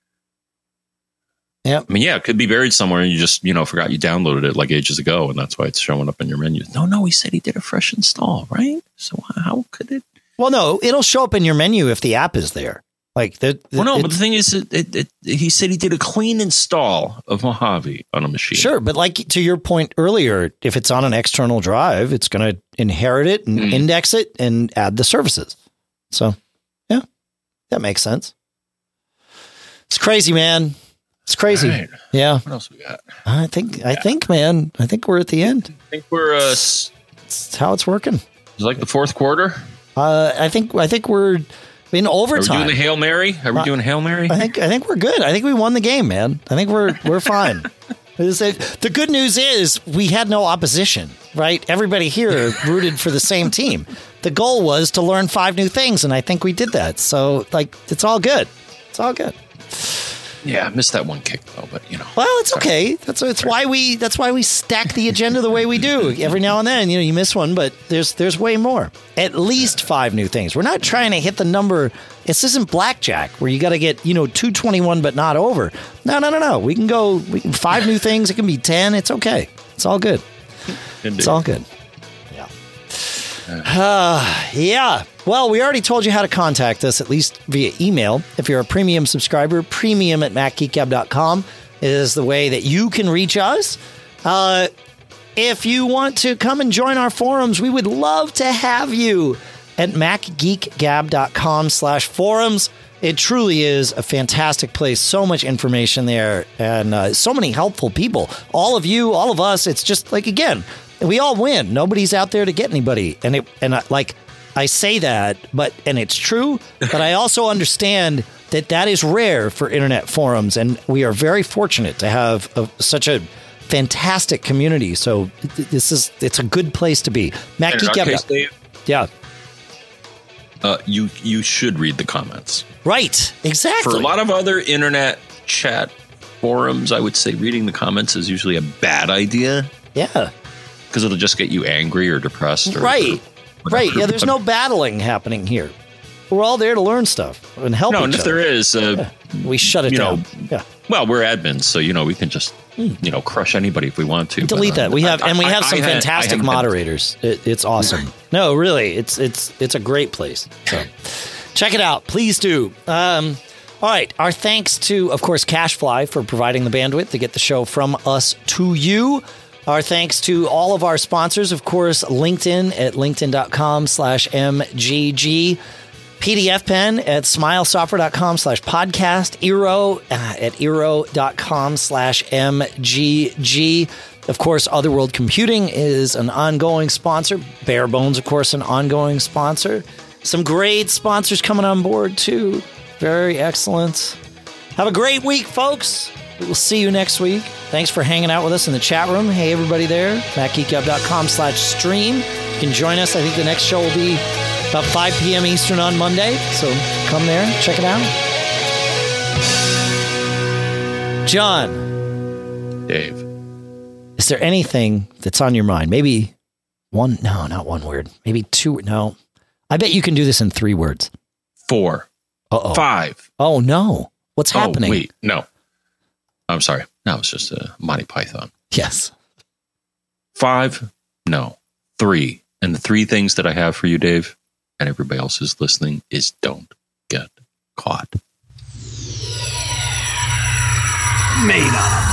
Yep. I mean, yeah, it could be buried somewhere and you just, you know, forgot you downloaded it like ages ago, and that's why it's showing up in your menu. No, no, he said he did a fresh install, right? So how could it? Well, no, it'll show up in your menu if the app is there. Like the, the Well, no, it's- but the thing is, it, it, it, he said he did a clean install of Mojave on a machine. Sure, but like to your point earlier, if it's on an external drive, it's going to inherit it and Mm. index it and add the services. So, yeah, that makes sense. It's crazy, man. It's crazy. All right. Yeah, What else we got? I think, I think, man, I think we're at the end. I think we're uh, s- It's how it's working. it's like the fourth quarter. Uh, I think, I think we're in Are we overtime. doing the Hail Mary? Are we Uh, doing Hail Mary? I think I think we're good. I think we won the game, man. I think we're we're fine. It's- it- The good news is we had no opposition, right? Everybody here rooted for the same team. The goal was to learn five new things, and I think we did that. So, like, it's all good. It's all good. Yeah, I missed that one kick though, but you know. Well, it's okay. That's that's why we that's why we stack the agenda the way we do. Every now and then, you know, you miss one, but there's there's way more. At least five new things. We're not trying to hit the number. This isn't blackjack where you got to get, you know, two twenty-one but not over. No, no, no, no. We can go we can, five new things. It can be ten. It's okay. It's all good. It's all good. Yeah. Uh, yeah. Well, we already told you how to contact us, at least via email. If you're a premium subscriber, premium at mac geek gab dot com is the way that you can reach us. Uh, if you want to come and join our forums, we would love to have you at mac geek gab dot com slash forums. It truly is a fantastic place. So much information there and uh, so many helpful people. All of you, all of us, it's just like, again, we all win. Nobody's out there to get anybody. And it, and I, like, I say that, but, and it's true, but I also understand that that is rare for internet forums. And we are very fortunate to have a, such a fantastic community. So th- this is, it's a good place to be. Mac And in Geek our Gab- case, Dave, Yeah. uh, you you should read the comments. Right. Exactly. For a lot of other internet chat forums, I would say reading the comments is usually a bad idea Yeah. because it'll just get you angry or depressed. Or, Right. or whatever. Right. Yeah. There's no battling happening here. We're all there to learn stuff and help No, each and if other. there is, uh, We shut it you down. know, Yeah. well, we're admins, so you know we can just you know crush anybody if we want to. Delete but, uh, that. We have I- and we I- have I some had- I fantastic haven't- moderators. It, it's awesome. No, really, it's it's it's a great place. So check it out, please do. Um, all right, our thanks to, of course, CashFly for providing the bandwidth to get the show from us to you. Our thanks to all of our sponsors, of course, LinkedIn at linkedin.com slash mgg. P D F Pen at smilesoftware.com slash podcast, Eero uh, at eero.com slash mgg. Of course, Otherworld Computing is an ongoing sponsor. Bare Bones, of course, an ongoing sponsor. Some great sponsors coming on board, too. Very excellent. Have a great week, folks. We will see you next week. Thanks for hanging out with us in the chat room. Hey, everybody there. mac geek gab dot com slash stream. You can join us. I think the next show will be about five p.m. Eastern on Monday. So come there, check it out. John. Dave. Is there anything that's on your mind? Maybe one, no, not one word. Maybe two, no. I bet you can do this in three words. Four. Uh-oh. Five. Oh, no. What's happening? Oh, wait, no. I'm sorry. That was just a Monty Python. Yes. Five. No. Three. And the three things that I have for you, Dave, and everybody else who's listening, is don't get caught. Made up.